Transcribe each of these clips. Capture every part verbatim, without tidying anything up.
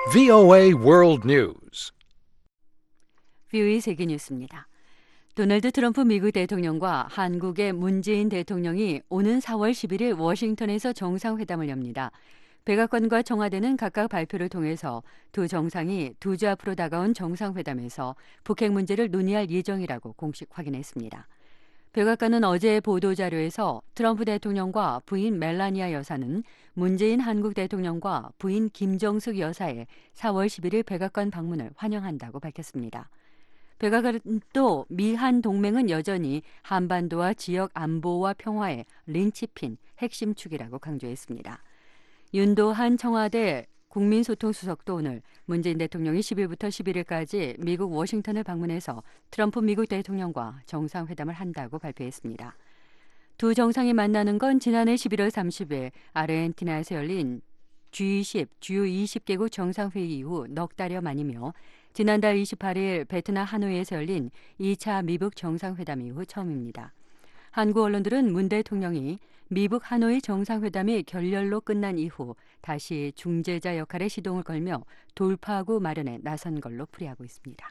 브이오에이 World News. 브이오에이 세계 뉴스입니다. 도널드 트럼프 미국 대통령과 한국의 문재인 대통령이 오는 사월 십일일 워싱턴에서 정상회담을 엽니다. 백악관과 청와대는 각각 발표를 통해서 두 정상이 두 주 앞으로 다가온 정상회담에서 북핵 문제를 논의할 예정이라고 공식 확인했습니다. 백악관은 어제 보도자료에서 트럼프 대통령과 부인 멜라니아 여사는 문재인 한국 대통령과 부인 김정숙 여사의 사월 십일일 백악관 방문을 환영한다고 밝혔습니다. 백악관은 또 미한 동맹은 여전히 한반도와 지역 안보와 평화의 린치핀 핵심 축이라고 강조했습니다. 윤도한 청와대 국민소통수석도 오늘 문재인 대통령이 십일부터 십일일까지 미국 워싱턴을 방문해서 트럼프 미국 대통령과 정상회담을 한다고 발표했습니다. 두 정상이 만나는 건 지난해 십일월 삼십일 아르헨티나에서 열린 지 이십, 주요 이십 개국 정상회의 이후 넉 달여 만이며 지난달 이십팔일 베트남 하노이에서 열린 이 차 미북 정상회담 이후 처음입니다. 한국 언론들은 문 대통령이 미북 하노이 정상회담이 결렬로 끝난 이후 다시 중재자 역할에 시동을 걸며 돌파구 마련에 나선 걸로 풀이하고 있습니다.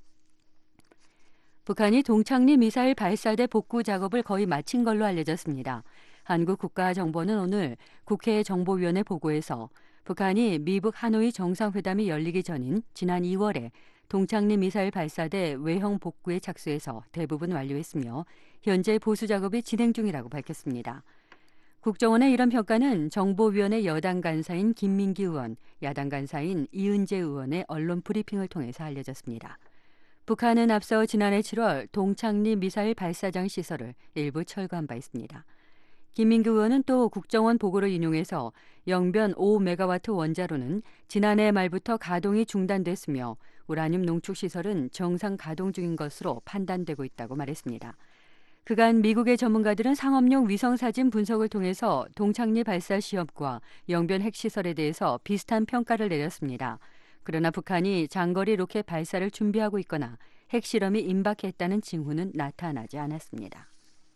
북한이 동창리 미사일 발사대 복구 작업을 거의 마친 걸로 알려졌습니다. 한국 국가정보는 오늘 국회 정보위원회 보고에서 북한이 미북 하노이 정상회담이 열리기 전인 지난 이월에 동창리 미사일 발사대 외형 복구에 착수해서 대부분 완료했으며 현재 보수 작업이 진행 중이라고 밝혔습니다. 국정원의 이런 평가는 정보위원회 여당 간사인 김민기 의원, 야당 간사인 이은재 의원의 언론 브리핑을 통해서 알려졌습니다. 북한은 앞서 지난해 칠월 동창리 미사일 발사장 시설을 일부 철거한 바 있습니다. 김민규 의원은 또 국정원 보고를 인용해서 영변 오 메가와트 원자로는 지난해 말부터 가동이 중단됐으며 우라늄 농축시설은 정상 가동 중인 것으로 판단되고 있다고 말했습니다. 그간 미국의 전문가들은 상업용 위성사진 분석을 통해서 동창리 발사 시험과 영변 핵시설에 대해서 비슷한 평가를 내렸습니다. 그러나 북한이 장거리 로켓 발사를 준비하고 있거나 핵실험이 임박했다는 징후는 나타나지 않았습니다.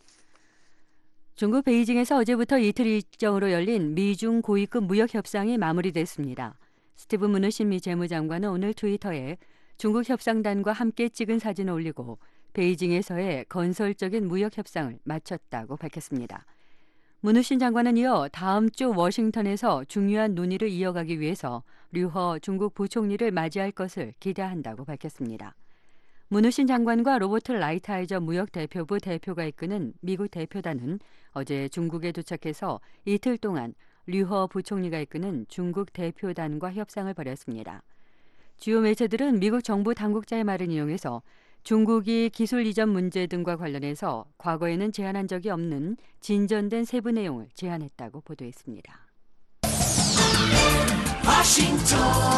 중국 베이징에서 어제부터 이틀 일정으로 열린 미중 고위급 무역 협상이 마무리됐습니다. 스티브 무누신 미 재무장관은 오늘 트위터에 중국 협상단과 함께 찍은 사진을 올리고 베이징에서의 건설적인 무역 협상을 마쳤다고 밝혔습니다. 무누신 장관은 이어 다음 주 워싱턴에서 중요한 논의를 이어가기 위해서 류허 중국 부총리를 맞이할 것을 기대한다고 밝혔습니다. 무누신 장관과 로버트 라이트하이저 무역대표부 대표가 이끄는 미국 대표단은 어제 중국에 도착해서 이틀 동안 류허 부총리가 이끄는 중국 대표단과 협상을 벌였습니다. 주요 매체들은 미국 정부 당국자의 말을 인용해서 중국이 기술 이전 문제 등과 관련해서 과거에는 제안한 적이 없는 진전된 세부 내용을 제안했다고 보도했습니다. 워싱턴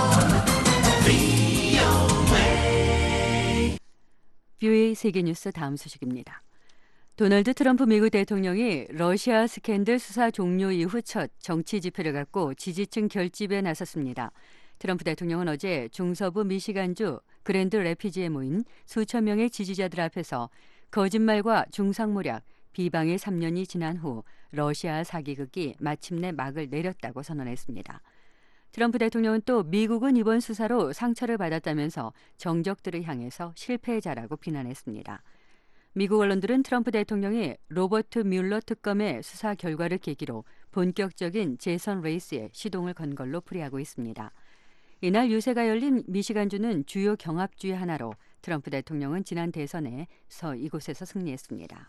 브이오에이 브이오에이 세계뉴스 다음 소식입니다. 도널드 트럼프 미국 대통령이 러시아 스캔들 수사 종료 이후 첫 정치 지표를 갖고 지지층 결집에 나섰습니다. 트럼프 대통령은 어제 중서부 미시간주 그랜드 래피즈에 모인 수천 명의 지지자들 앞에서 거짓말과 중상모략, 비방의 삼 년이 지난 후 러시아 사기극이 마침내 막을 내렸다고 선언했습니다. 트럼프 대통령은 또 미국은 이번 수사로 상처를 받았다면서 정적들을 향해서 실패자라고 비난했습니다. 미국 언론들은 트럼프 대통령이 로버트 뮬러 특검의 수사 결과를 계기로 본격적인 재선 레이스에 시동을 건 걸로 풀이하고 있습니다. 이날 유세가 열린 미시간주는 주요 경합주의 하나로 트럼프 대통령은 지난 대선에서 이곳에서 승리했습니다.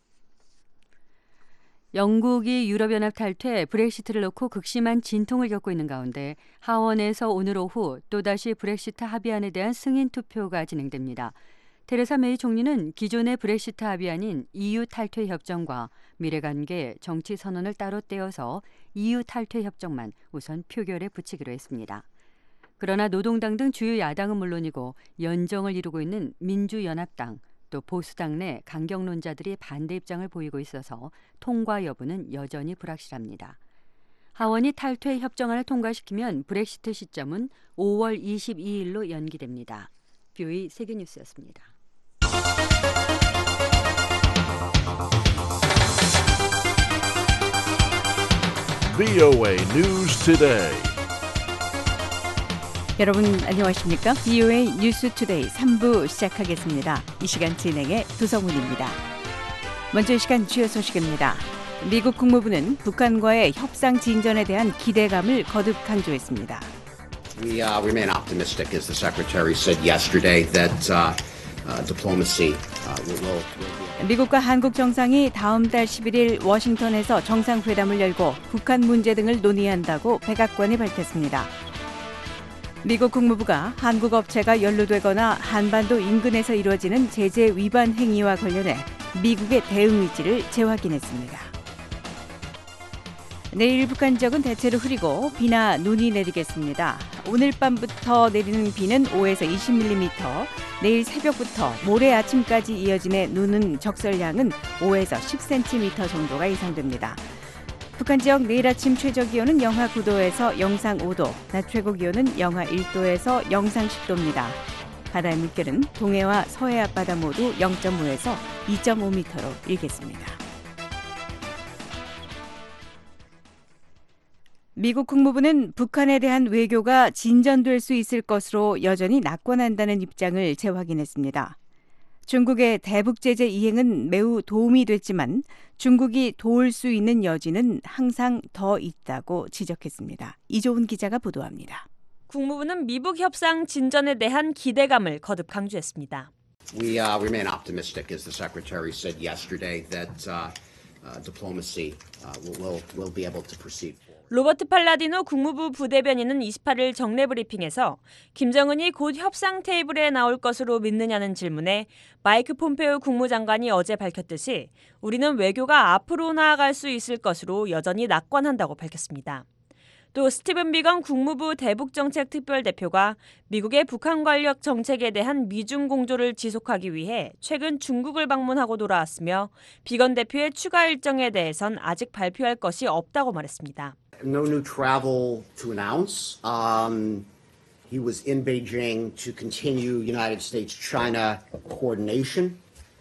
영국이 유럽연합 탈퇴, 브렉시트를 놓고 극심한 진통을 겪고 있는 가운데 하원에서 오늘 오후 또다시 브렉시트 합의안에 대한 승인 투표가 진행됩니다. 테레사 메이 총리는 기존의 브렉시트 합의안인 이유 탈퇴 협정과 미래관계 정치 선언을 따로 떼어서 이유 탈퇴 협정만 우선 표결에 붙이기로 했습니다. 그러나 노동당 등 주요 야당은 물론이고 연정을 이루고 있는 민주연합당, 또 보수당 내 강경론자들이 반대 입장을 보이고 있어서 통과 여부는 여전히 불확실합니다. 하원이 탈퇴 협정안을 통과시키면 브렉시트 시점은 오월 이십이일로 연기됩니다. 브이오에이 세계뉴스였습니다. 브이오에이 News Today. 여러분 안녕하십니까? 브이오에이 뉴스투데이 삼 부 시작하겠습니다. 이 시간 진행의 두성훈입니다. 먼저 이 시간 주요 소식입니다. 미국 국무부는 북한과의 협상 진전에 대한 기대감을 거듭 강조했습니다. We uh, remain optimistic, as the Secretary said yesterday, that uh, uh, diplomacy uh, will, will be... 미국과 한국 정상이 다음 달 십일 일 워싱턴에서 정상회담을 열고 북한 문제 등을 논의한다고 백악관이 밝혔습니다. 미국 국무부가 한국 업체가 연루되거나 한반도 인근에서 이루어지는 제재 위반 행위와 관련해 미국의 대응 의지를 재확인했습니다. 내일 북한 지역은 대체로 흐리고 비나 눈이 내리겠습니다. 오늘 밤부터 내리는 비는 오에서 이십 밀리미터, 내일 새벽부터 모레 아침까지 이어지는 눈은 적설량은 오에서 십 센티미터 정도가 예상됩니다. 북한 지역 내일 아침 최저 기온은 영하 구 도에서 영상 오 도, 낮 최고 기온은 영하 일 도에서 영상 십 도입니다. 바다의 물결은 동해와 서해 앞바다 모두 영 점 오에서 이 점 오 미터로 일겠습니다. 미국 국무부는 북한에 대한 외교가 진전될 수 있을 것으로 여전히 낙관한다는 입장을 재확인했습니다. 중국의 대북 제재 이행은 매우 도움이 됐지만 중국이 도울 수 있는 여지는 항상 더 있다고 지적했습니다. 이조은 기자가 보도합니다. 국무부는 미북 협상 진전에 대한 기대감을 거듭 강조했습니다. We uh, remain optimistic, as the Secretary said yesterday, that uh, uh, diplomacy uh, will, will be able to proceed forward. 로버트 팔라디노 국무부 부대변인은 이십팔 일 정례 브리핑에서 김정은이 곧 협상 테이블에 나올 것으로 믿느냐는 질문에 마이크 폼페오 국무장관이 어제 밝혔듯이 우리는 외교가 앞으로 나아갈 수 있을 것으로 여전히 낙관한다고 밝혔습니다. 또 스티븐 비건 국무부 대북정책특별대표가 미국의 북한 관련 정책에 대한 미중 공조를 지속하기 위해 최근 중국을 방문하고 돌아왔으며 비건 대표의 추가 일정에 대해선 아직 발표할 것이 없다고 말했습니다. No new travel to announce. Um, he was in Beijing to continue United States-China coordination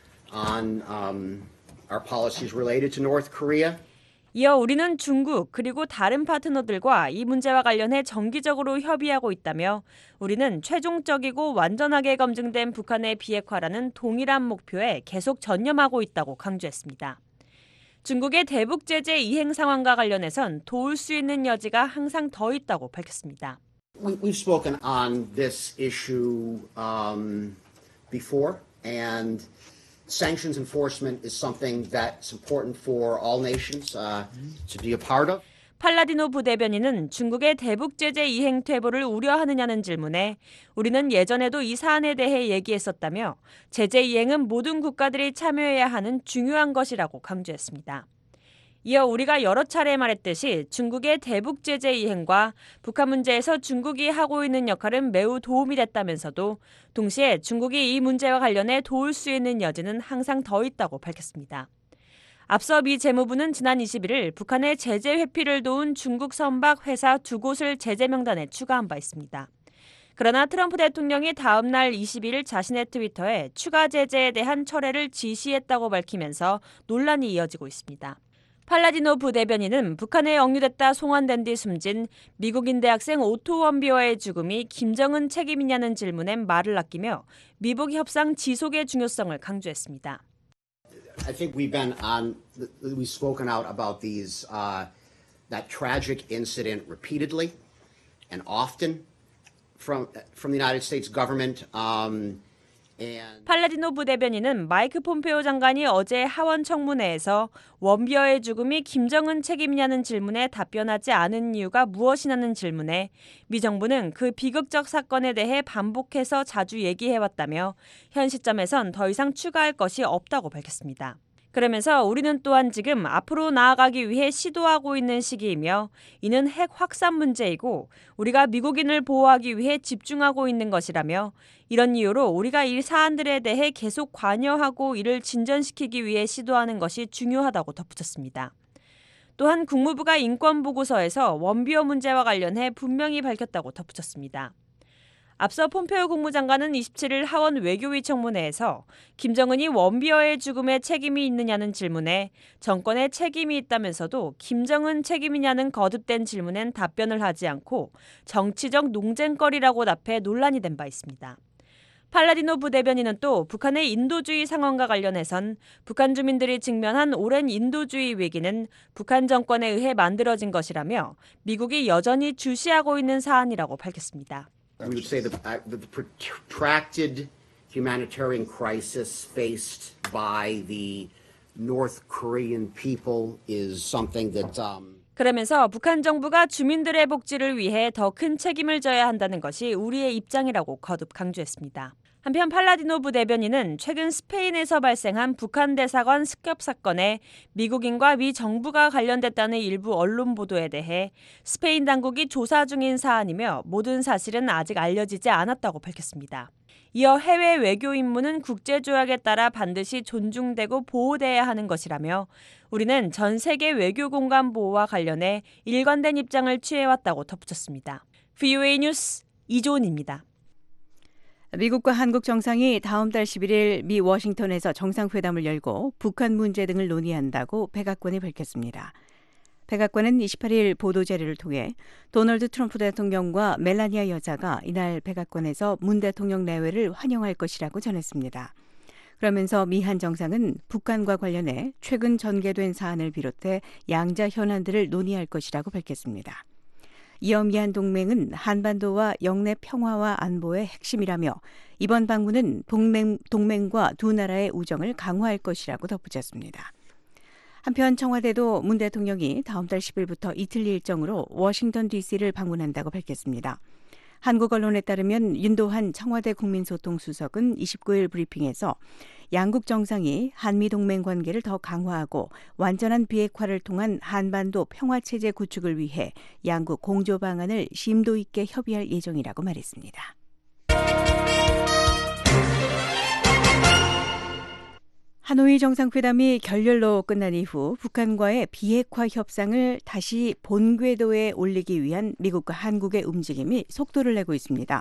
on um, our policies related to North Korea. 이어 우리는 중국 그리고 다른 파트너들과 이 문제와 관련해 정기적으로 협의하고 있다며 우리는 최종적이고 완전하게 검증된 북한의 비핵화라는 동일한 목표에 계속 전념하고 있다고 강조했습니다. 중국의 대북 제재 이행 상황과 관련해선 도울 수 있는 여지가 항상 더 있다고 밝혔습니다. We, we've spoken on this issue um, before, and sanctions enforcement is something that's important for all nations uh, to be a part of. 팔라디노 부대변인은 중국의 대북 제재 이행 퇴보를 우려하느냐는 질문에 우리는 예전에도 이 사안에 대해 얘기했었다며 제재 이행은 모든 국가들이 참여해야 하는 중요한 것이라고 강조했습니다. 이어 우리가 여러 차례 말했듯이 중국의 대북 제재 이행과 북한 문제에서 중국이 하고 있는 역할은 매우 도움이 됐다면서도 동시에 중국이 이 문제와 관련해 도울 수 있는 여지는 항상 더 있다고 밝혔습니다. 앞서 미 재무부는 지난 이십일 일 북한의 제재 회피를 도운 중국 선박 회사 두 곳을 제재 명단에 추가한 바 있습니다. 그러나 트럼프 대통령이 다음 날 이십일 일 자신의 트위터에 추가 제재에 대한 철회를 지시했다고 밝히면서 논란이 이어지고 있습니다. 팔라디노 부대변인은 북한에 억류됐다 송환된 뒤 숨진 미국인 대학생 오토 원비어의 죽음이 김정은 책임이냐는 질문에 말을 아끼며 미북 협상 지속의 중요성을 강조했습니다. I think we've been on, we've spoken out about these, uh, that tragic incident repeatedly and often from, from the United States government. Um, and 팔라디노 부대변인은 마이크 폼페오 장관이 어제 하원 청문회에서 원비어의 죽음이 김정은 책임이냐는 질문에 답변하지 않은 이유가 무엇이냐는 질문에 미 정부는 그 비극적 사건에 대해 반복해서 자주 얘기해왔다며 현 시점에선 더 이상 추가할 것이 없다고 밝혔습니다. 그러면서 우리는 또한 지금 앞으로 나아가기 위해 시도하고 있는 시기이며 이는 핵 확산 문제이고 우리가 미국인을 보호하기 위해 집중하고 있는 것이라며 이런 이유로 우리가 이 사안들에 대해 계속 관여하고 이를 진전시키기 위해 시도하는 것이 중요하다고 덧붙였습니다. 또한 국무부가 인권보고서에서 원비어 문제와 관련해 분명히 밝혔다고 덧붙였습니다. 앞서 폼페오 국무장관은 이십칠 일 하원 외교위 청문회에서 김정은이 원비어의 죽음에 책임이 있느냐는 질문에 정권에 책임이 있다면서도 김정은 책임이냐는 거듭된 질문엔 답변을 하지 않고 정치적 논쟁거리라고 답해 논란이 된 바 있습니다. 팔라디노 부대변인은 또 북한의 인도주의 상황과 관련해선 북한 주민들이 직면한 오랜 인도주의 위기는 북한 정권에 의해 만들어진 것이라며 미국이 여전히 주시하고 있는 사안이라고 밝혔습니다. We would say that uh, the protracted humanitarian crisis faced by the North Korean people is something that um, 그러면서 북한 정부가 주민들의 복지를 위해 더 큰 책임을 져야 한다는 것이 우리의 입장이라고 거듭 강조했습니다. 한편 팔라디노 부대변인은 최근 스페인에서 발생한 북한 대사관 습격 사건에 미국인과 미 정부가 관련됐다는 일부 언론 보도에 대해 스페인 당국이 조사 중인 사안이며 모든 사실은 아직 알려지지 않았다고 밝혔습니다. 이어 해외 외교 임무는 국제조약에 따라 반드시 존중되고 보호돼야 하는 것이라며 우리는 전 세계 외교 공간 보호와 관련해 일관된 입장을 취해왔다고 덧붙였습니다. 브이오에이 뉴스 이조은입니다. 미국과 한국 정상이 다음 달 십일 일 미 워싱턴에서 정상회담을 열고 북한 문제 등을 논의한다고 백악관이 밝혔습니다. 백악관은 이십팔 일 보도자료를 통해 도널드 트럼프 대통령과 멜라니아 여사가 이날 백악관에서 문 대통령 내외를 환영할 것이라고 전했습니다. 그러면서 미 한 정상은 북한과 관련해 최근 전개된 사안을 비롯해 양자 현안들을 논의할 것이라고 밝혔습니다. 이어 미한 동맹은 한반도와 영내 평화와 안보의 핵심이라며 이번 방문은 동맹, 동맹과 두 나라의 우정을 강화할 것이라고 덧붙였습니다. 한편 청와대도 문 대통령이 다음 달 십 일부터 이틀 일정으로 워싱턴 디씨를 방문한다고 밝혔습니다. 한국 언론에 따르면 윤도한 청와대 국민소통수석은 이십구 일 브리핑에서 양국 정상이 한미동맹 관계를 더 강화하고 완전한 비핵화를 통한 한반도 평화체제 구축을 위해 양국 공조 방안을 심도 있게 협의할 예정이라고 말했습니다. 하노이 정상회담이 결렬로 끝난 이후 북한과의 비핵화 협상을 다시 본궤도에 올리기 위한 미국과 한국의 움직임이 속도를 내고 있습니다.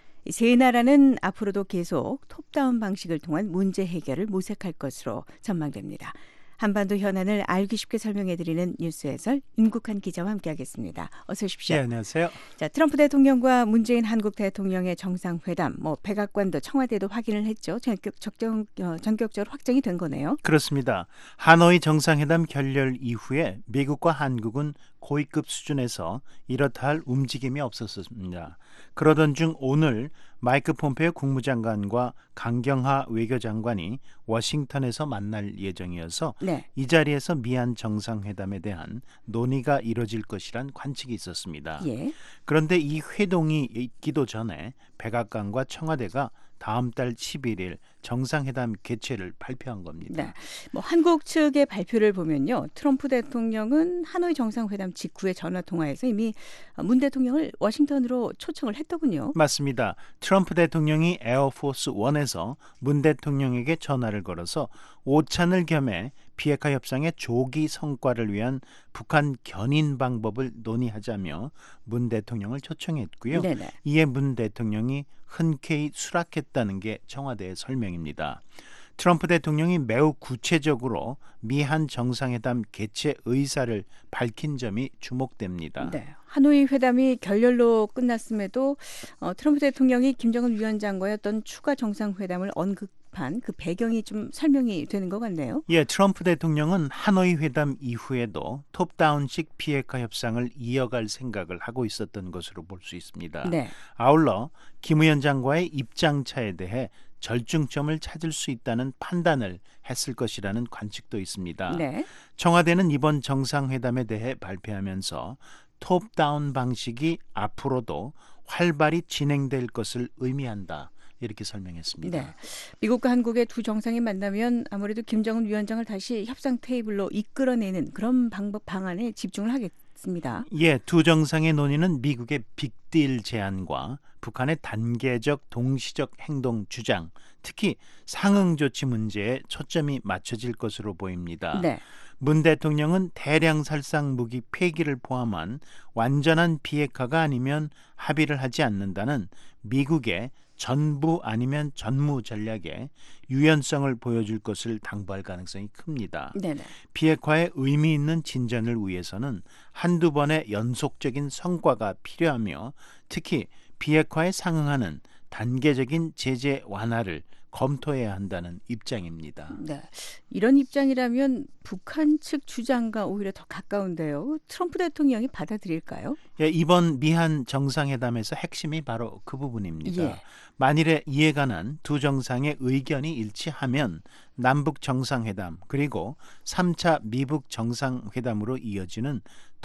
세 나라는 앞으로도 계속 톱다운 방식을 통한 문제 해결을 모색할 것으로 전망됩니다. 한반도 현안을 알기 쉽게 설명해드리는 뉴스 해설 임국한 기자와 함께하겠습니다. 어서 오십시오. 네, 안녕하세요. 자, 트럼프 대통령과 문재인 한국 대통령의 정상회담, 뭐 백악관도 청와대도 확인을 했죠. 전격, 적정, 어, 전격적으로 확정이 된 거네요. 그렇습니다. 하노이 정상회담 결렬 이후에 미국과 한국은 고위급 수준에서 이렇다 할 움직임이 없었습니다. 그러던 중 오늘 마이크 폼페오 국무장관과 강경하 외교장관이 워싱턴에서 만날 예정이어서 네. 이 자리에서 미한 정상회담에 대한 논의가 이뤄질 것이란 관측이 있었습니다. 예. 그런데 이 회동이 있기도 전에 백악관과 청와대가 다음 달 십일 일 정상회담 개최를 발표한 겁니다. 네. 뭐 한국 측의 발표를 보면요. 트럼프 대통령은 하노이 정상회담 직후에 전화통화에서 이미 문 대통령을 워싱턴으로 초청을 했더군요. 맞습니다. 트럼프 대통령이 에어포스 원에서 문 대통령에게 전화를 걸어서 오찬을 겸해 비핵화 협상의 조기 성과를 위한 북한 견인 방법을 논의하자며 문 대통령을 초청했고요. 네네. 이에 문 대통령이 흔쾌히 수락했다는 게 청와대의 설명입니다. 트럼프 대통령이 매우 구체적으로 미한 정상회담 개최 의사를 밝힌 점이 주목됩니다. 네. 하노이 회담이 결렬로 끝났음에도 어, 트럼프 대통령이 김정은 위원장과의 어떤 추가 정상회담을 언급한 그 배경이 좀 설명이 되는 것 같네요. 예, 트럼프 대통령은 하노이 회담 이후에도 톱다운식 비핵화 협상을 이어갈 생각을 하고 있었던 것으로 볼 수 있습니다. 네. 아울러 김 위원장과의 입장차에 대해 절충점을 찾을 수 있다는 판단을 했을 것이라는 관측도 있습니다. 네. 청와대는 이번 정상회담에 대해 발표하면서 톱다운 방식이 앞으로도 활발히 진행될 것을 의미한다. 이렇게 설명했습니다. 네. 미국과 한국의 두 정상이 만나면 아무래도 김정은 위원장을 다시 협상 테이블로 이끌어내는 그런 방법 방안에 집중을 하겠습니다. 예, 두 정상의 논의는 미국의 빅 뉴딜 제안과 북한의 단계적 동시적 행동 주장, 특히 상응 조치 문제에 초점이 맞춰질 것으로 보입니다. 네. 문 대통령은 대량 살상 무기 폐기를 포함한 완전한 비핵화가 아니면 합의를 하지 않는다는 미국의 전부 아니면 전무 전략에 유연성을 보여줄 것을 당부할 가능성이 큽니다. 네네. 비핵화에 의미 있는 진전을 위해서는 한두 번의 연속적인 성과가 필요하며 특히 비핵화에 상응하는 단계적인 제재 완화를 검토해야 한다는 입장입니다. 네. 이런 입장이라면 북한 측 주장과 오히려 더 가까운데요. 트럼프 대통령이 받아들일까요? 예, 이번 미한 정상회담에서 핵심이 바로 그 부분입니다. 예. 만일에 이에 관한 두 정상의 의견이 일치하면 남북 정상회담 그리고 삼 차 미북 정상회담으로 이어지는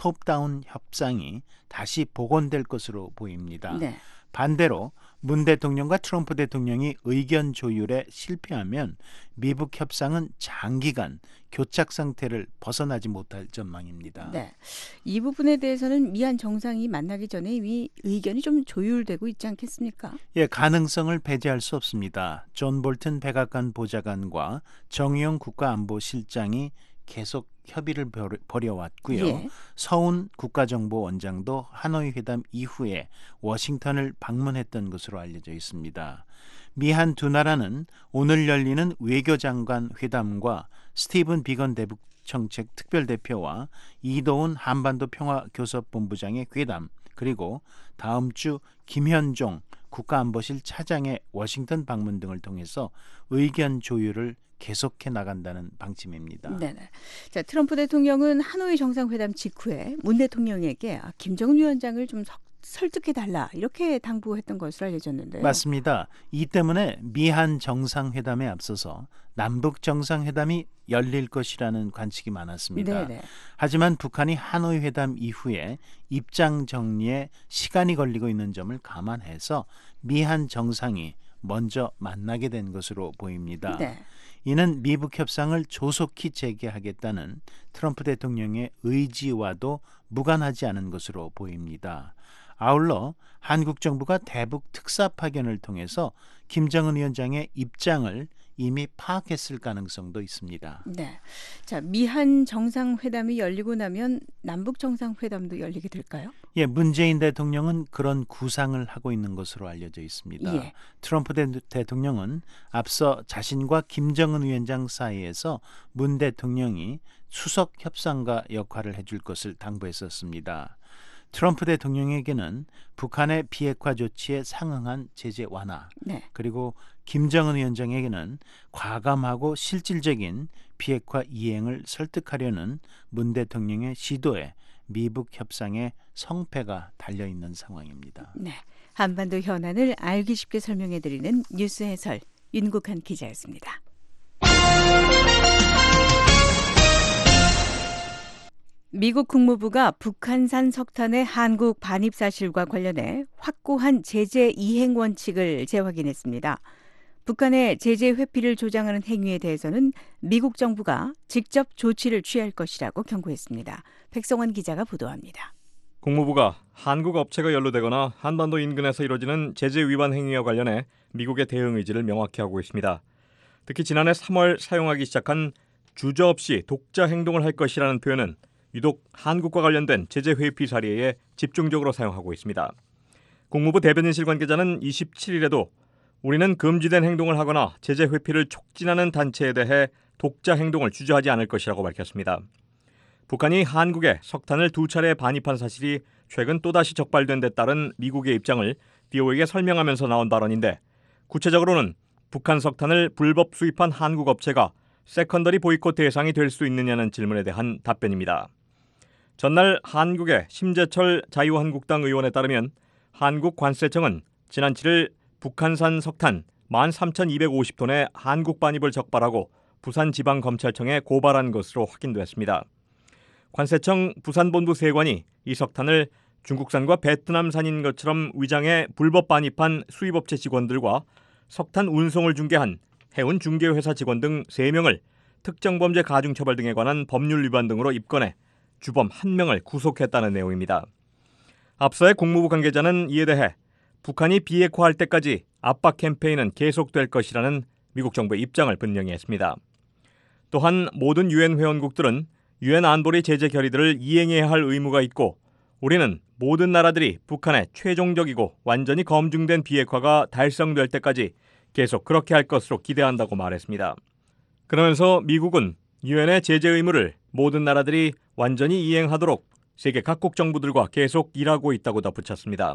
톱다운 협상이 다시 복원될 것으로 보입니다. 네. 반대로 문 대통령과 트럼프 대통령이 의견 조율에 실패하면 미북 협상은 장기간 교착 상태를 벗어나지 못할 전망입니다. 네. 이 부분에 대해서는 미한 정상이 만나기 전에 이미 의견이 좀 조율되고 있지 않겠습니까? 예, 가능성을 배제할 수 없습니다. 존 볼튼 백악관 보좌관과 정의용 국가안보실장이 계속 협의를 벌여왔고요. 예. 서훈 국가정보원장도 하노이 회담 이후에 워싱턴을 방문했던 것으로 알려져 있습니다. 미한 두 나라는 오늘 열리는 외교장관 회담과 스티븐 비건 대북 정책 특별대표와 이도훈 한반도 평화교섭본부장의 회담 그리고 다음 주 김현종 국가안보실 차장의 워싱턴 방문 등을 통해서 의견 조율을 계속해 나간다는 방침입니다. 네네. 자, 트럼프 대통령은 하노이 정상회담 직후에 문 대통령에게 김정은 위원장을 좀 석, 설득해달라 이렇게 당부했던 것으로 알려졌는데요. 맞습니다. 이 때문에 미한 정상회담에 앞서서 남북 정상회담이 열릴 것이라는 관측이 많았습니다. 네네. 하지만 북한이 하노이 회담 이후에 입장 정리에 시간이 걸리고 있는 점을 감안해서 미한 정상이 먼저 만나게 된 것으로 보입니다. 네. 이는 미북 협상을 조속히 재개하겠다는 트럼프 대통령의 의지와도 무관하지 않은 것으로 보입니다. 아울러 한국 정부가 대북 특사 파견을 통해서 김정은 위원장의 입장을 이미 파악했을 가능성도 있습니다. 네. 자, 미한 정상회담이 열리고 나면 남북 정상회담도 열리게 될까요? 예, 문재인 대통령은 그런 구상을 하고 있는 것으로 알려져 있습니다. 예. 트럼프 대, 대통령은 앞서 자신과 김정은 위원장 사이에서 문 대통령이 수석 협상가 역할을 해줄 것을 당부했었습니다. 트럼프 대통령에게는 북한의 비핵화 조치에 상응한 제재 완화, 네. 그리고 김정은 위원장에게는 과감하고 실질적인 비핵화 이행을 설득하려는 문 대통령의 시도에 미북 협상의 성패가 달려있는 상황입니다. 네. 한반도 현안을 알기 쉽게 설명해드리는 뉴스 해설 윤국한 기자였습니다. 미국 국무부가 북한산 석탄의 한국 반입 사실과 관련해 확고한 제재 이행 원칙을 재확인했습니다. 북한의 제재 회피를 조장하는 행위에 대해서는 미국 정부가 직접 조치를 취할 것이라고 경고했습니다. 백성원 기자가 보도합니다. 국무부가 한국 업체가 연루되거나 한반도 인근에서 이뤄지는 제재 위반 행위와 관련해 미국의 대응 의지를 명확히 하고 있습니다. 특히 지난해 삼월 사용하기 시작한 주저없이 독자 행동을 할 것이라는 표현은 유독 한국과 관련된 제재 회피 사례에 집중적으로 사용하고 있습니다. 국무부 대변인실 관계자는 이십칠일에도 우리는 금지된 행동을 하거나 제재 회피를 촉진하는 단체에 대해 독자 행동을 주저하지 않을 것이라고 밝혔습니다. 북한이 한국에 석탄을 두 차례 반입한 사실이 최근 또다시 적발된 데 따른 미국의 입장을 비오에게 설명하면서 나온 발언인데 구체적으로는 북한 석탄을 불법 수입한 한국 업체가 세컨더리 보이콧 대상이 될 수 있느냐는 질문에 대한 답변입니다. 전날 한국의 심재철 자유한국당 의원에 따르면 한국 관세청은 지난 칠일 북한산 석탄 만 삼천이백오십 톤의 한국 반입을 적발하고 부산지방검찰청에 고발한 것으로 확인됐습니다. 관세청 부산본부 세관이 이 석탄을 중국산과 베트남산인 것처럼 위장해 불법 반입한 수입업체 직원들과 석탄 운송을 중개한 해운 중개회사 직원 등 세 명을 특정범죄 가중처벌 등에 관한 법률 위반 등으로 입건해 주범 한 명을 구속했다는 내용입니다. 앞서의 국무부 관계자는 이에 대해 북한이 비핵화할 때까지 압박 캠페인은 계속될 것이라는 미국 정부의 입장을 분명히 했습니다. 또한 모든 유엔 회원국들은 유엔 안보리 제재 결의들을 이행해야 할 의무가 있고 우리는 모든 나라들이 북한의 최종적이고 완전히 검증된 비핵화가 달성될 때까지 계속 그렇게 할 것으로 기대한다고 말했습니다. 그러면서 미국은 유엔의 제재 의무를 모든 나라들이 완전히 이행하도록 세계 각국 정부들과 계속 일하고 있다고 덧붙였습니다.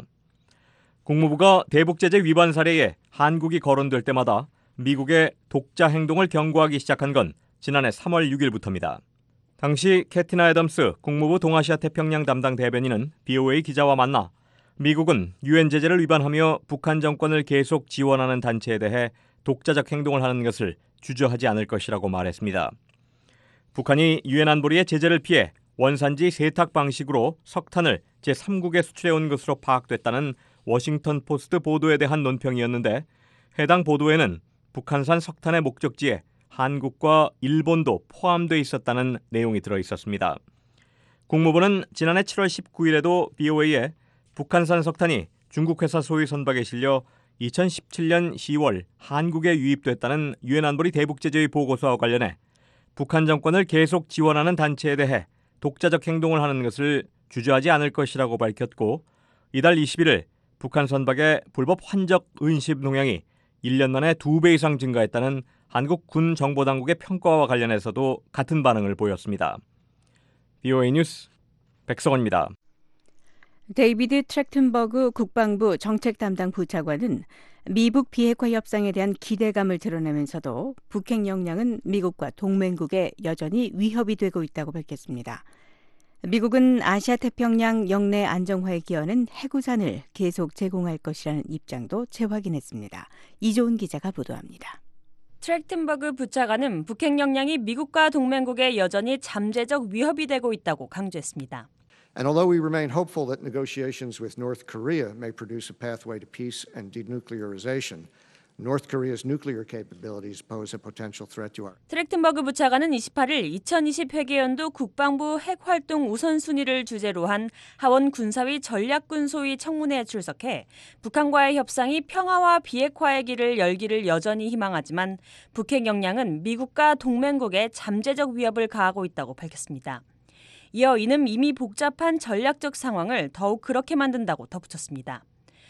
국무부가 대북 제재 위반 사례에 한국이 거론될 때마다 미국의 독자 행동을 경고하기 시작한 건 지난해 삼월 육일부터입니다. 당시 캐티나 애덤스 국무부 동아시아 태평양 담당 대변인은 비오에이 기자와 만나 미국은 유엔 제재를 위반하며 북한 정권을 계속 지원하는 단체에 대해 독자적 행동을 하는 것을 주저하지 않을 것이라고 말했습니다. 북한이 유엔 안보리의 제재를 피해 원산지 세탁 방식으로 석탄을 제삼국에 수출해온 것으로 파악됐다는 워싱턴 포스트 보도에 대한 논평이었는데 해당 보도에는 북한산 석탄의 목적지에 한국과 일본도 포함돼 있었다는 내용이 들어 있었습니다. 국무부는 지난해 칠월 십구일에도 비오에이에 북한산 석탄이 중국 회사 소유 선박에 실려 이천십칠년 시월 한국에 유입됐다는 유엔 안보리 대북 제재의 보고서와 관련해 북한 정권을 계속 지원하는 단체에 대해 독자적 행동을 하는 것을 주저하지 않을 것이라고 밝혔고 이달 이십일일 북한 선박의 불법 환적 은식 농양이 일 년 만에 두 배 이상 증가했다는 한국 군 정보당국의 평가와 관련해서도 같은 반응을 보였습니다. 비오에이 뉴스 백성원입니다. 데이비드 트랙튼버그 국방부 정책 담당 부차관은 미북 비핵화 협상에 대한 기대감을 드러내면서도 북핵 역량은 미국과 동맹국에 여전히 위협이 되고 있다고 밝혔습니다. 미국은 아시아 태평양 영내 안정화에 기여하는 해구산을 계속 제공할 것이라는 입장도 재확인했습니다. 이조은 기자가 보도합니다. 트랙튼버그 부차관은 북핵 역량이 미국과 동맹국에 여전히 잠재적 위협이 되고 있다고 강조했습니다. And although we remain hopeful that negotiations with North Korea may produce a pathway to peace and denuclearization, North Korea's nuclear capabilities pose a potential threat to our. 트랙튼버그 부차관은 이십팔일 이천이십 회계연도 국방부 핵활동 우선순위를 주제로 한 하원 군사위 전략군 소위 청문회에 출석해 북한과의 협상이 평화와 비핵화의 길을 열기를 여전히 희망하지만 북핵 역량은 미국과 동맹국에 잠재적 위협을 가하고 있다고 밝혔습니다. 이어 이는 이미 복잡한 전략적 상황을 더욱 그렇게 만든다고 덧붙였습니다.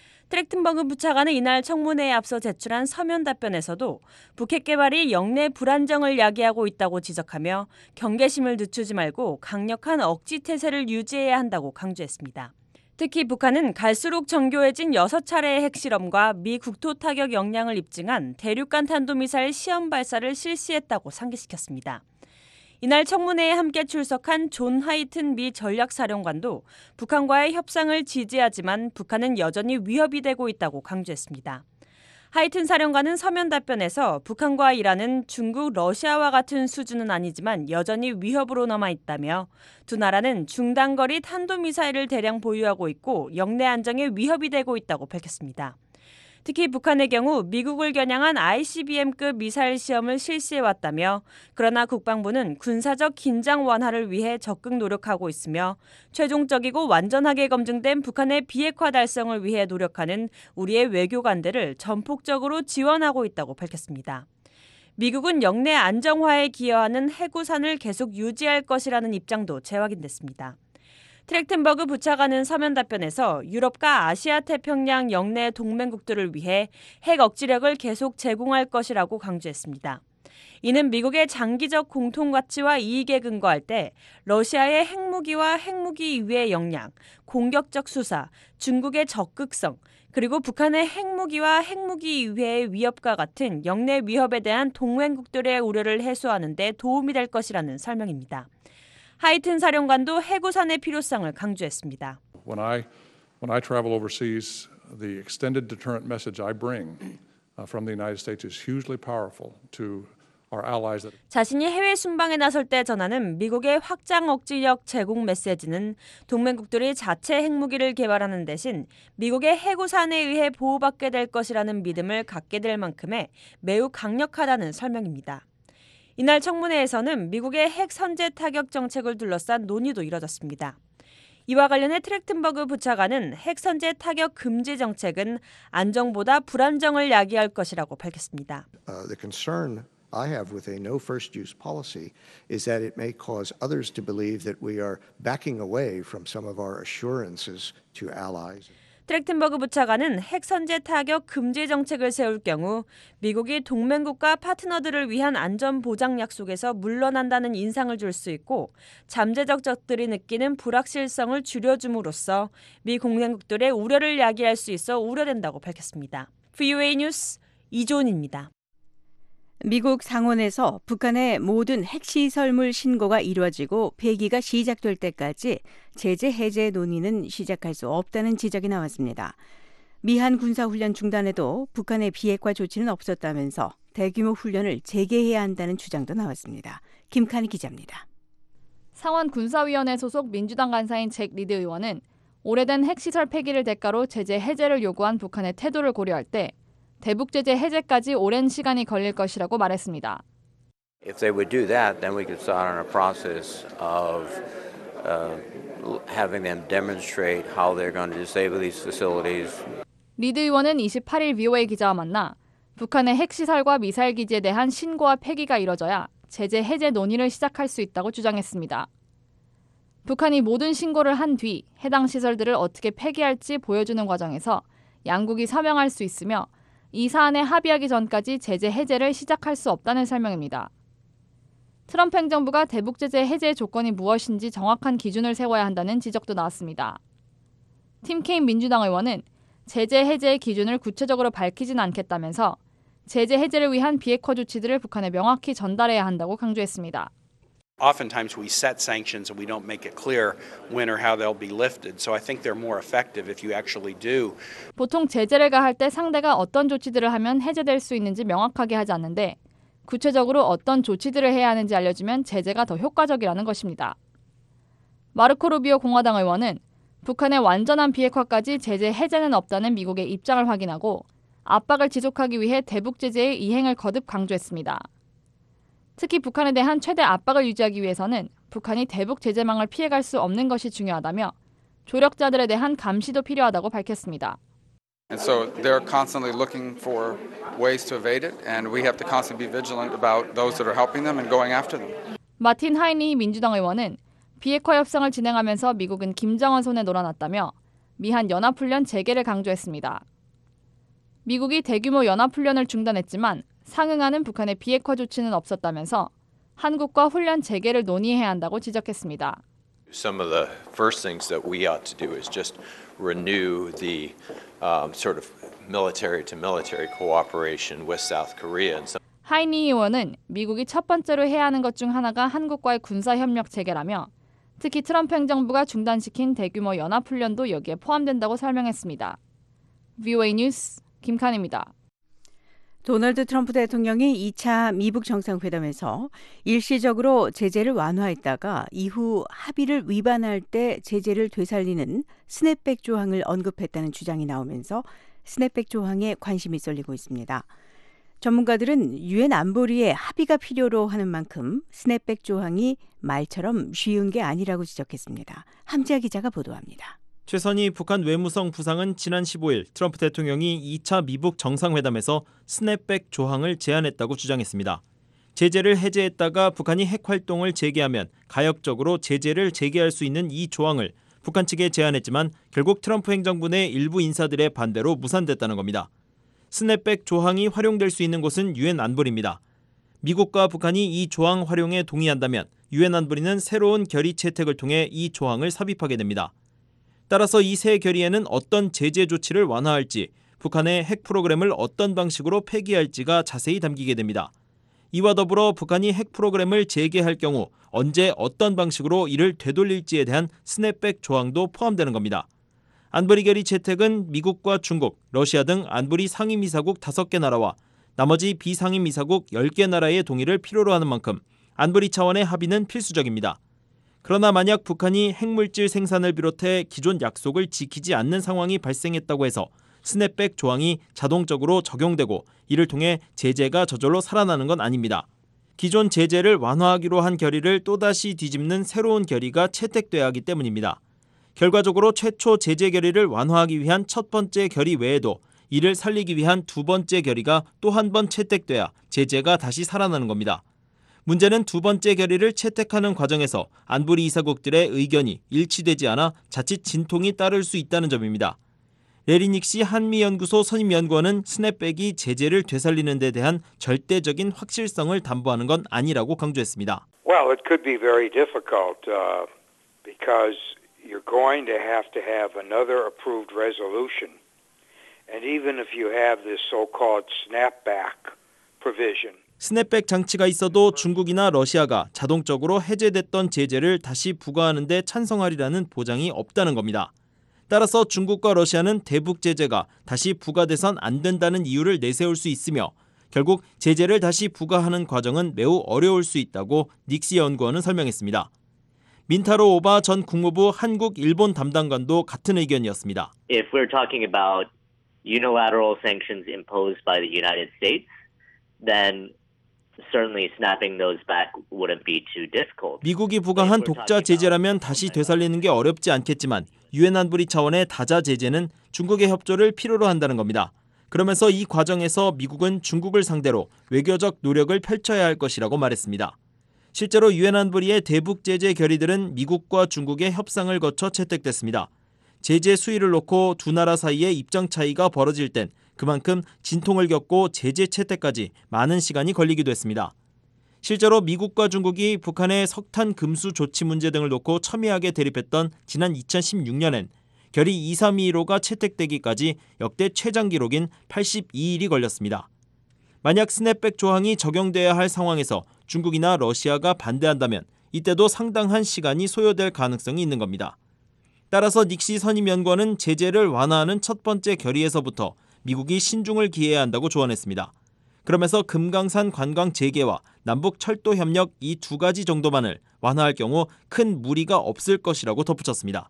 트랙튼버그 부차관은 이날 청문회에 앞서 제출한 서면 답변에서도 북핵 개발이 영내 불안정을 야기하고 있다고 지적하며 경계심을 늦추지 말고 강력한 억지 태세를 유지해야 한다고 강조했습니다. 특히 북한은 갈수록 정교해진 여섯 차례의 핵실험과 미 국토 타격 역량을 입증한 대륙간 탄도미사일 시험 발사를 실시했다고 상기시켰습니다. 이날 청문회에 함께 출석한 존 하이튼 미 전략사령관도 북한과의 협상을 지지하지만 북한은 여전히 위협이 되고 있다고 강조했습니다. 하이튼 사령관은 서면 답변에서 북한과 이란은 중국, 러시아와 같은 수준은 아니지만 여전히 위협으로 남아있다며 두 나라는 중단거리 탄도미사일을 대량 보유하고 있고 영내 안정에 위협이 되고 있다고 밝혔습니다. 특히 북한의 경우 미국을 겨냥한 아이씨비엠급 미사일 시험을 실시해왔다며 그러나 국방부는 군사적 긴장 완화를 위해 적극 노력하고 있으며 최종적이고 완전하게 검증된 북한의 비핵화 달성을 위해 노력하는 우리의 외교관들을 전폭적으로 지원하고 있다고 밝혔습니다. 미국은 영내 안정화에 기여하는 해구산을 계속 유지할 것이라는 입장도 재확인됐습니다. 트랙튼버그 부차관은 서면 답변에서 유럽과 아시아 태평양 영내 동맹국들을 위해 핵 억지력을 계속 제공할 것이라고 강조했습니다. 이는 미국의 장기적 공통가치와 이익에 근거할 때 러시아의 핵무기와 핵무기 이외의 역량, 공격적 수사, 중국의 적극성, 그리고 북한의 핵무기와 핵무기 이외의 위협과 같은 영내 위협에 대한 동맹국들의 우려를 해소하는 데 도움이 될 것이라는 설명입니다. 하이튼 사령관도 해구산의 필요성을 강조했습니다. When I when I travel overseas, the extended deterrent message I bring from the United States is hugely powerful to our allies. 자신이 해외 순방에 나설 때 전하는 미국의 확장 억지력 제공 메시지는 동맹국들이 자체 핵무기를 개발하는 대신 미국의 해구산에 의해 보호받게 될 것이라는 믿음을 갖게 될 만큼의 매우 강력하다는 설명입니다. 이날 청문회에서는 미국의 핵 선제 타격 정책을 둘러싼 논의도 이뤄졌습니다. 이와 관련해 트랙텐버그 부차관은 핵 선제 타격 금지 정책은 안정보다 불안정을 야기할 것이라고 밝혔습니다. Uh, the concern I have with a no first use policy is that it may cause others to believe that we are backing away from some of our assurances to allies. 트랙텐버그 부차관은 핵 선제 타격 금지 정책을 세울 경우 미국이 동맹국가 파트너들을 위한 안전 보장 약속에서 물러난다는 인상을 줄 수 있고 잠재적 적들이 느끼는 불확실성을 줄여줌으로써 미 동맹국들의 우려를 야기할 수 있어 우려된다고 밝혔습니다. 브이오에이 뉴스 이조은입니다. 미국 상원에서 북한의 모든 핵시설물 신고가 이루어지고 폐기가 시작될 때까지 제재 해제 논의는 시작할 수 없다는 지적이 나왔습니다. 미한 군사훈련 중단에도 북한의 비핵화 조치는 없었다면서 대규모 훈련을 재개해야 한다는 주장도 나왔습니다. 김칸희 기자입니다. 상원 군사위원회 소속 민주당 간사인 잭 리드 의원은 오래된 핵시설 폐기를 대가로 제재 해제를 요구한 북한의 태도를 고려할 때 대북 제재 해제까지 오랜 시간이 걸릴 것이라고 말했습니다. If they would do that, then we could start on a process of uh, having them demonstrate how they're going to disable these facilities. 리드 의원은 이십팔 일 브이오에이 기자와 만나 북한의 핵시설과 미사일 기지에 대한 신고와 폐기가 이뤄져야 제재 해제 논의를 시작할 수 있다고 주장했습니다. 북한이 모든 신고를 한 뒤 해당 시설들을 어떻게 폐기할지 보여주는 과정에서 양국이 서명할 수 있으며 이 사안에 합의하기 전까지 제재 해제를 시작할 수 없다는 설명입니다. 트럼프 행정부가 대북 제재 해제의 조건이 무엇인지 정확한 기준을 세워야 한다는 지적도 나왔습니다. 팀 케인 민주당 의원은 제재 해제의 기준을 구체적으로 밝히진 않겠다면서 제재 해제를 위한 비핵화 조치들을 북한에 명확히 전달해야 한다고 강조했습니다. Oftentimes we set sanctions and we don't make it clear when or how they'll be lifted. So I think they're more effective if you actually do. 보통 제재를 가할 때 상대가 어떤 조치들을 하면 해제될 수 있는지 명확하게 하지 않는데 구체적으로 어떤 조치들을 해야 하는지 알려주면 제재가 더 효과적이라는 것입니다. 마르코 루비오 공화당 의원은 북한의 완전한 비핵화까지 제재 해제는 없다는 미국의 입장을 확인하고 압박을 지속하기 위해 대북 제재의 이행을 거듭 강조했습니다. 특히 북한에 대한 최대 압박을 유지하기 위해서는 북한이 대북 제재망을 피해갈 수 없는 것이 중요하다며 조력자들에 대한 감시도 필요하다고 밝혔습니다. And so they're constantly looking for ways to evade it, and we have to constantly be vigilant about those that are helping them and going after them. 마틴 하이니히 민주당 의원은 비핵화 협상을 진행하면서 미국은 김정은 손에 놀아놨다며 미한 연합훈련 재개를 강조했습니다. 미국이 대규모 연합훈련을 중단했지만 상응하는 북한의 비핵화 조치는 없었다면서 한국과 훈련 재개를 논의해야 한다고 지적했습니다. Some of the first things that we ought to do is just renew the um, sort of military to military cooperation with South Korea. And some... 하이니 의원은 미국이 첫 번째로 해야 하는 것 중 하나가 한국과의 군사 협력 재개라며 특히 트럼프 행정부가 중단시킨 대규모 연합훈련도 여기에 포함된다고 설명했습니다. 브이오에이 뉴스 김칸입니다. 도널드 트럼프 대통령이 이 차 미북 정상회담에서 일시적으로 제재를 완화했다가 이후 합의를 위반할 때 제재를 되살리는 스냅백 조항을 언급했다는 주장이 나오면서 스냅백 조항에 관심이 쏠리고 있습니다. 전문가들은 유엔 안보리에 합의가 필요로 하는 만큼 스냅백 조항이 말처럼 쉬운 게 아니라고 지적했습니다. 함지아 기자가 보도합니다. 최선희 북한 외무성 부상은 지난 십오 일 트럼프 대통령이 이 차 미북 정상회담에서 스냅백 조항을 제안했다고 주장했습니다. 제재를 해제했다가 북한이 핵 활동을 재개하면 가역적으로 제재를 재개할 수 있는 이 조항을 북한 측에 제안했지만 결국 트럼프 행정부 내 일부 인사들의 반대로 무산됐다는 겁니다. 스냅백 조항이 활용될 수 있는 곳은 유엔 안보리입니다. 미국과 북한이 이 조항 활용에 동의한다면 유엔 안보리는 새로운 결의 채택을 통해 이 조항을 삽입하게 됩니다. 따라서 이 새 결의에는 어떤 제재 조치를 완화할지, 북한의 핵 프로그램을 어떤 방식으로 폐기할지가 자세히 담기게 됩니다. 이와 더불어 북한이 핵 프로그램을 재개할 경우 언제 어떤 방식으로 이를 되돌릴지에 대한 스냅백 조항도 포함되는 겁니다. 안보리 결의 채택은 미국과 중국, 러시아 등 안보리 상임이사국 다섯 개 나라와 나머지 비상임이사국 열 개 나라의 동의를 필요로 하는 만큼 안보리 차원의 합의는 필수적입니다. 그러나 만약 북한이 핵물질 생산을 비롯해 기존 약속을 지키지 않는 상황이 발생했다고 해서 스냅백 조항이 자동적으로 적용되고 이를 통해 제재가 저절로 살아나는 건 아닙니다. 기존 제재를 완화하기로 한 결의를 또다시 뒤집는 새로운 결의가 채택돼야 하기 때문입니다. 결과적으로 최초 제재 결의를 완화하기 위한 첫 번째 결의 외에도 이를 살리기 위한 두 번째 결의가 또 한 번 채택돼야 제재가 다시 살아나는 겁니다. 문제는 두 번째 결의를 채택하는 과정에서 안보리 이사국들의 의견이 일치되지 않아 자칫 진통이 따를 수 있다는 점입니다. 레리 닉시 한미연구소 선임연구원은 스냅백이 제재를 되살리는 데 대한 절대적인 확실성을 담보하는 건 아니라고 강조했습니다. Well, it could be very difficult uh, because you're going to have to have another approved resolution. And even if you have this so-called snapback provision. 스냅백 장치가 있어도 중국이나 러시아가 자동적으로 해제됐던 제재를 다시 부과하는 데 찬성하리라는 보장이 없다는 겁니다. 따라서 중국과 러시아는 대북 제재가 다시 부과돼선 안 된다는 이유를 내세울 수 있으며 결국 제재를 다시 부과하는 과정은 매우 어려울 수 있다고 닉시 연구원은 설명했습니다. 민타로 오바 전 국무부 한국-일본 담당관도 같은 의견이었습니다. If we're talking about unilateral sanctions imposed by the United States, then certainly snapping those back wouldn't be too difficult. 미국이 부과한 독자 제재라면 다시 되살리는 게 어렵지 않겠지만 유엔 안보리 차원의 다자 제재는 중국의 협조를 필요로 한다는 겁니다. 그러면서 이 과정에서 미국은 중국을 상대로 외교적 노력을 펼쳐야 할 것이라고 말했습니다. 실제로 유엔 안보리의 대북 제재 결의들은 미국과 중국의 협상을 거쳐 채택됐습니다. 제재 수위를 놓고 두 나라 사이에 입장 차이가 벌어질 땐 그만큼 진통을 겪고 제재 채택까지 많은 시간이 걸리기도 했습니다. 실제로 미국과 중국이 북한의 석탄 금수 조치 문제 등을 놓고 첨예하게 대립했던 지난 이천십육 년엔 결의 이삼이일오가 채택되기까지 역대 최장 기록인 팔십이 일이 걸렸습니다. 만약 스냅백 조항이 적용돼야 할 상황에서 중국이나 러시아가 반대한다면 이때도 상당한 시간이 소요될 가능성이 있는 겁니다. 따라서 닉시 선임연구원은 제재를 완화하는 첫 번째 결의에서부터 미국이 신중을 기해야 한다고 조언했습니다. 그러면서 금강산 관광 재개와 남북 철도 협력 이 두 가지 정도만을 완화할 경우 큰 무리가 없을 것이라고 덧붙였습니다.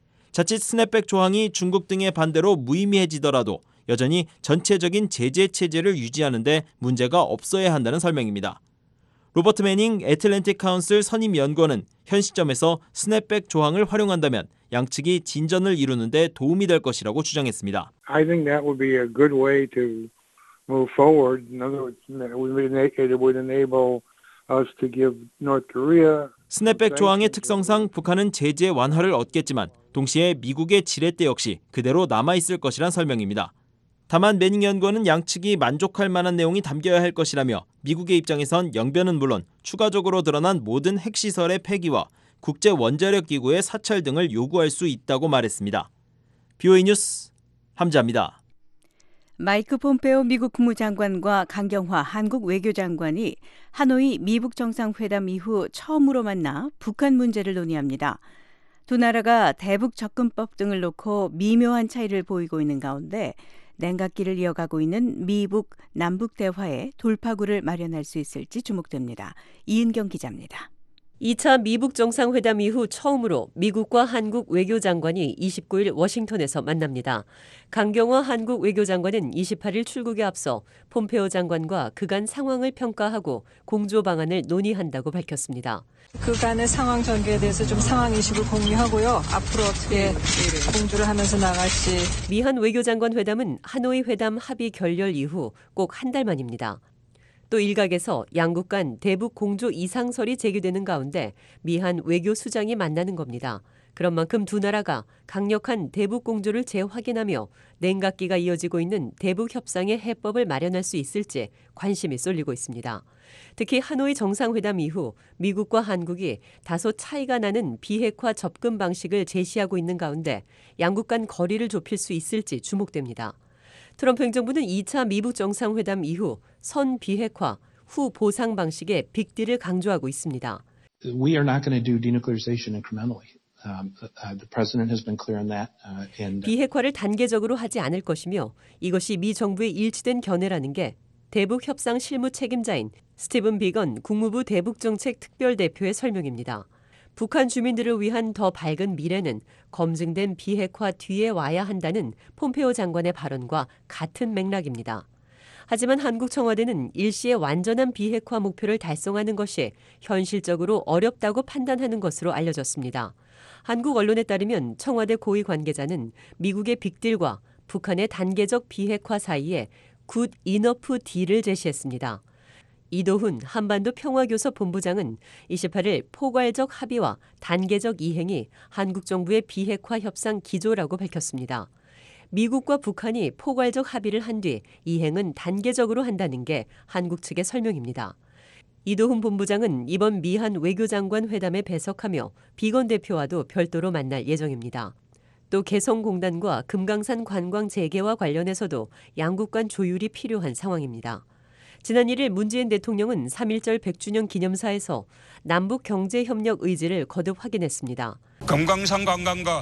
자칫 스냅백 조항이 중국 등의 반대로 무의미해지더라도 여전히 전체적인 제재 체제를 유지하는 데 문제가 없어야 한다는 설명입니다. 로버트 매닝 애틀랜틱 카운슬 선임 연구원은 현 시점에서 스냅백 조항을 활용한다면 양측이 진전을 이루는 데 도움이 될 것이라고 주장했습니다. I think that would be a good way to move forward. In other words, it would enable us to give North Korea. 스냅백 조항의 특성상 북한은 제재 완화를 얻겠지만 동시에 미국의 지렛대 역시 그대로 남아있을 것이란 설명입니다. 다만 매닝 연구원은 양측이 만족할 만한 내용이 담겨야 할 것이라며 미국의 입장에선 영변은 물론 추가적으로 드러난 모든 핵시설의 폐기와 국제원자력기구의 사찰 등을 요구할 수 있다고 말했습니다. 비오이 뉴스 함자입니다. 마이크 폼페오 미국 국무장관과 강경화 한국 외교장관이 하노이 미북 정상회담 이후 처음으로 만나 북한 문제를 논의합니다. 두 나라가 대북 접근법 등을 놓고 미묘한 차이를 보이고 있는 가운데 냉각기를 이어가고 있는 미북 남북 대화에 돌파구를 마련할 수 있을지 주목됩니다. 이은경 기자입니다. 이 차 미북 정상회담 이후 처음으로 미국과 한국 외교장관이 이십구 일 워싱턴에서 만납니다. 강경화 한국 외교장관은 이십팔 일 출국에 앞서 폼페오 장관과 그간 상황을 평가하고 공조 방안을 논의한다고 밝혔습니다. 그간의 상황 전개에 대해서 좀 상황인식을 공유하고요. 앞으로 어떻게 공조를 하면서 나갈지. 미한 외교장관 회담은 하노이 회담 합의 결렬 이후 꼭 한 달 만입니다. 또 일각에서 양국 간 대북 공조 이상설이 제기되는 가운데 미한 외교수장이 만나는 겁니다. 그런 만큼 두 나라가 강력한 대북 공조를 재확인하며 냉각기가 이어지고 있는 대북 협상의 해법을 마련할 수 있을지 관심이 쏠리고 있습니다. 특히 하노이 정상회담 이후 미국과 한국이 다소 차이가 나는 비핵화 접근 방식을 제시하고 있는 가운데 양국 간 거리를 좁힐 수 있을지 주목됩니다. 트럼프 행정부는 이 차 미북 정상회담 이후 선 비핵화, 후 보상 방식의 빅딜을 강조하고 있습니다. We are not going to do denuclearization incrementally. Um, uh, the president has been clear on that. Uh, and 비핵화를 단계적으로 하지 않을 것이며 이것이 미 정부의 일치된 견해라는 게 대북 협상 실무 책임자인 스티븐 비건 국무부 대북정책 특별대표의 설명입니다. 북한 주민들을 위한 더 밝은 미래는 검증된 비핵화 뒤에 와야 한다는 폼페오 장관의 발언과 같은 맥락입니다. 하지만 한국 청와대는 일시에 완전한 비핵화 목표를 달성하는 것이 현실적으로 어렵다고 판단하는 것으로 알려졌습니다. 한국 언론에 따르면 청와대 고위 관계자는 미국의 빅딜과 북한의 단계적 비핵화 사이에 굿 이너프 딜을 제시했습니다. 이도훈 한반도 평화교섭 본부장은 이십팔 일 포괄적 합의와 단계적 이행이 한국 정부의 비핵화 협상 기조라고 밝혔습니다. 미국과 북한이 포괄적 합의를 한 뒤 이행은 단계적으로 한다는 게 한국 측의 설명입니다. 이도훈 본부장은 이번 미한 외교장관 회담에 배석하며 비건 대표와도 별도로 만날 예정입니다. 또 개성공단과 금강산 관광 재개와 관련해서도 양국 간 조율이 필요한 상황입니다. 지난 일 일 문재인 대통령은 삼일절 백 주년 기념사에서 남북 경제협력 의지를 거듭 확인했습니다. 금강산 관광과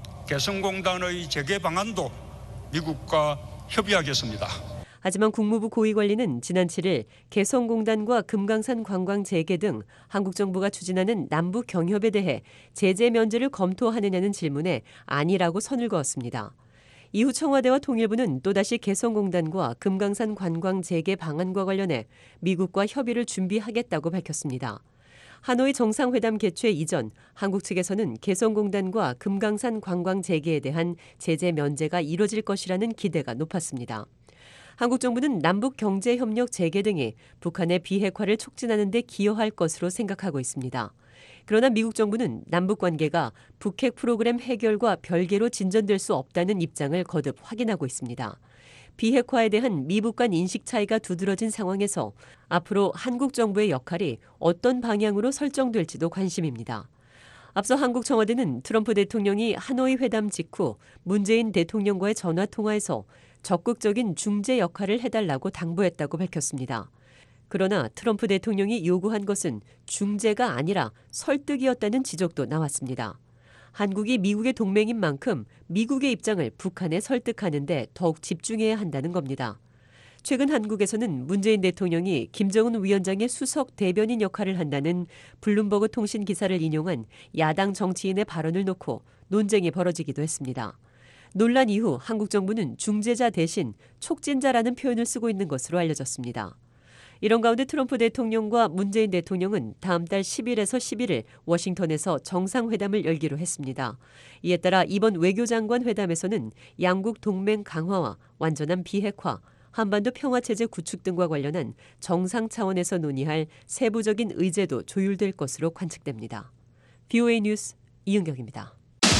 개성공단의 재개 방안도 미국과 협의하겠습니다. 하지만 국무부 고위관리는 지난 칠 일 개성공단과 금강산 관광 재개 등 한국 정부가 추진하는 남북 경협에 대해 제재 면제를 검토하느냐는 질문에 아니라고 선을 그었습니다. 이후 청와대와 통일부는 또다시 개성공단과 금강산 관광 재개 방안과 관련해 미국과 협의를 준비하겠다고 밝혔습니다. 하노이 정상회담 개최 이전 한국 측에서는 개성공단과 금강산 관광 재개에 대한 제재 면제가 이뤄질 것이라는 기대가 높았습니다. 한국 정부는 남북 경제협력 재개 등이 북한의 비핵화를 촉진하는 데 기여할 것으로 생각하고 있습니다. 그러나 미국 정부는 남북 관계가 북핵 프로그램 해결과 별개로 진전될 수 없다는 입장을 거듭 확인하고 있습니다. 비핵화에 대한 미북 간 인식 차이가 두드러진 상황에서 앞으로 한국 정부의 역할이 어떤 방향으로 설정될지도 관심입니다. 앞서 한국 청와대는 트럼프 대통령이 하노이 회담 직후 문재인 대통령과의 전화 통화에서 적극적인 중재 역할을 해달라고 당부했다고 밝혔습니다. 그러나 트럼프 대통령이 요구한 것은 중재가 아니라 설득이었다는 지적도 나왔습니다. 한국이 미국의 동맹인 만큼 미국의 입장을 북한에 설득하는 데 더욱 집중해야 한다는 겁니다. 최근 한국에서는 문재인 대통령이 김정은 위원장의 수석 대변인 역할을 한다는 블룸버그 통신 기사를 인용한 야당 정치인의 발언을 놓고 논쟁이 벌어지기도 했습니다. 논란 이후 한국 정부는 중재자 대신 촉진자라는 표현을 쓰고 있는 것으로 알려졌습니다. 이런 가운데 트럼프 대통령과 문재인 대통령은 다음 달 십 일에서 십일 일 워싱턴에서 정상회담을 열기로 했습니다. 이에 따라 이번 외교장관 회담에서는 양국 동맹 강화와 완전한 비핵화, 한반도 평화체제 구축 등과 관련한 정상 차원에서 논의할 세부적인 의제도 조율될 것으로 관측됩니다. 비오에이 뉴스 이은경입니다.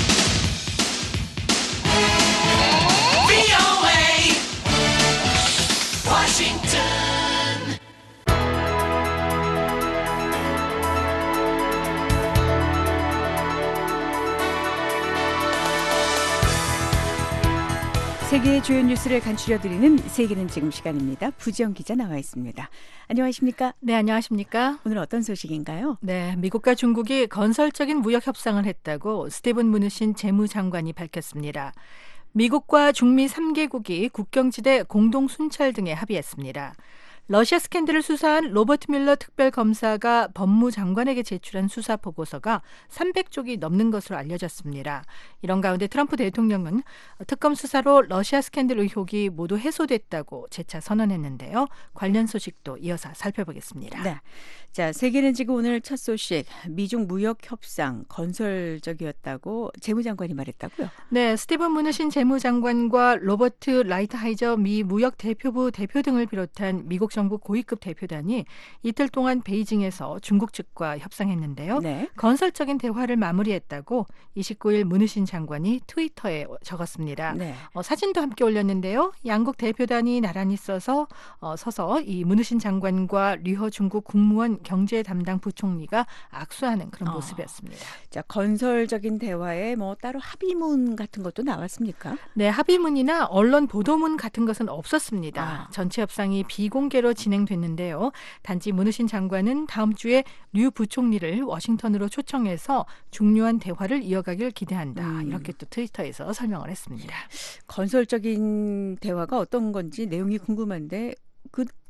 워싱턴 세계의 주요 뉴스를 간추려드리는 세계는 지금 시간입니다. 부지영 기자 나와 있습니다. 안녕하십니까? 네, 안녕하십니까? 오늘 어떤 소식인가요? 네, 미국과 중국이 건설적인 무역 협상을 했다고 스티븐 무누신 재무장관이 밝혔습니다. 미국과 중미 삼 개국이 국경지대 공동 순찰 등에 합의했습니다. 러시아 스캔들을 수사한 로버트 뮬러 특별검사가 법무장관에게 제출한 수사 보고서가 삼백 쪽이 넘는 것으로 알려졌습니다. 이런 가운데 트럼프 대통령은 특검 수사로 러시아 스캔들 의혹이 모두 해소됐다고 재차 선언했는데요. 관련 소식도 이어서 살펴보겠습니다. 네. 자, 세계는 지금 오늘 첫 소식, 미중 무역 협상 건설적이었다고 재무장관이 말했다고요? 네, 스티븐 무누신 재무장관과 로버트 라이트하이저 미 무역 대표부 대표 등을 비롯한 미국 정부 고위급 대표단이 이틀 동안 베이징에서 중국 측과 협상했는데요. 네. 건설적인 대화를 마무리했다고 이십구 일 무누신 장관이 트위터에 적었습니다. 네. 어, 사진도 함께 올렸는데요. 양국 대표단이 나란히 써서 어, 서서 이 무누신 장관과 류허 중국 국무원 경제 담당 부총리가 악수하는 그런 어. 모습이었습니다. 자, 건설적인 대화에 뭐 따로 합의문 같은 것도 나왔습니까? 네, 합의문이나 언론 보도문 같은 것은 없었습니다. 아. 전체 협상이 비공개로 진행됐는데요. 단지 무누신 장관은 다음 주에 류 부총리를 워싱턴으로 초청해서 중요한 대화를 이어가길 기대한다. 음. 이렇게 또 트위터에서 설명을 했습니다. 건설적인 대화가 어떤 건지 내용이 궁금한데 그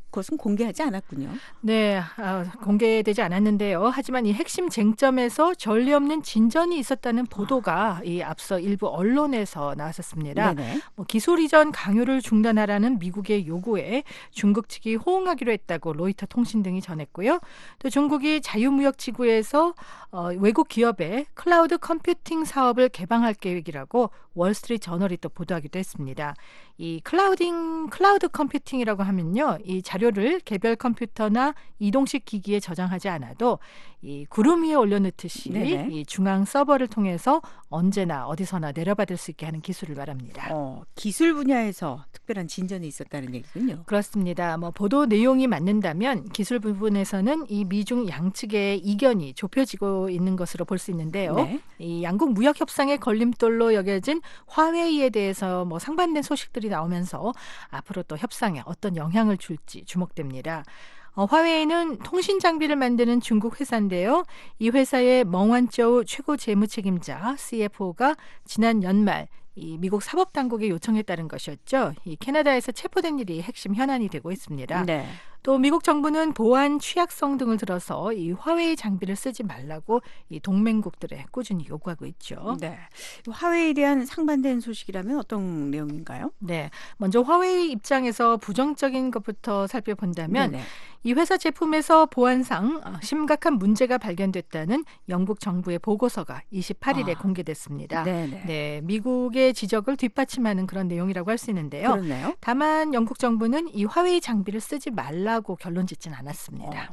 그것은 공개하지 않았군요. 네, 아, 공개되지 않았는데요. 하지만 이 핵심 쟁점에서 전례 없는 진전이 있었다는 보도가 이 앞서 일부 언론에서 나왔었습니다. 뭐 기술 이전 강요를 중단하라는 미국의 요구에 중국 측이 호응하기로 했다고 로이터 통신 등이 전했고요. 또 중국이 자유무역 지구에서 어, 외국 기업의 클라우드 컴퓨팅 사업을 개방할 계획이라고 월스트리트 저널이 또 보도하기도 했습니다. 이 클라우딩 클라우드 컴퓨팅이라고 하면요, 이 자료를 개별 컴퓨터나 이동식 기기에 저장하지 않아도 이 구름 위에 올려놓듯이 네네. 이 중앙 서버를 통해서 언제나 어디서나 내려받을 수 있게 하는 기술을 말합니다. 어, 기술 분야에서 특별한 진전이 있었다는 얘기군요. 그렇습니다. 뭐 보도 내용이 맞는다면 기술 부분에서는 이 미중 양측의 이견이 좁혀지고 있는 것으로 볼 수 있는데요. 네. 이 양국 무역 협상의 걸림돌로 여겨진 화웨이에 대해서 뭐 상반된 소식들이 나오면서 앞으로 또 협상에 어떤 영향을 줄지 주목됩니다. 어, 화웨이는 통신 장비를 만드는 중국 회사인데요. 이 회사의 멍완쩌우 최고 재무 책임자 씨에프오가 지난 연말 이 미국 사법당국의 요청에 따른 것이었죠. 이 캐나다에서 체포된 일이 핵심 현안이 되고 있습니다. 네. 또 미국 정부는 보안 취약성 등을 들어서 이 화웨이 장비를 쓰지 말라고 이 동맹국들에 꾸준히 요구하고 있죠. 네. 화웨이에 대한 상반된 소식이라면 어떤 내용인가요? 네. 먼저 화웨이 입장에서 부정적인 것부터 살펴본다면 네네. 이 회사 제품에서 보안상 심각한 문제가 발견됐다는 영국 정부의 보고서가 이십팔 일에 아. 공개됐습니다. 네네. 네, 미국의 지적을 뒷받침하는 그런 내용이라고 할 수 있는데요. 그렇네요. 다만 영국 정부는 이 화웨이 장비를 쓰지 말라고 결론 짓진 않았습니다. 어,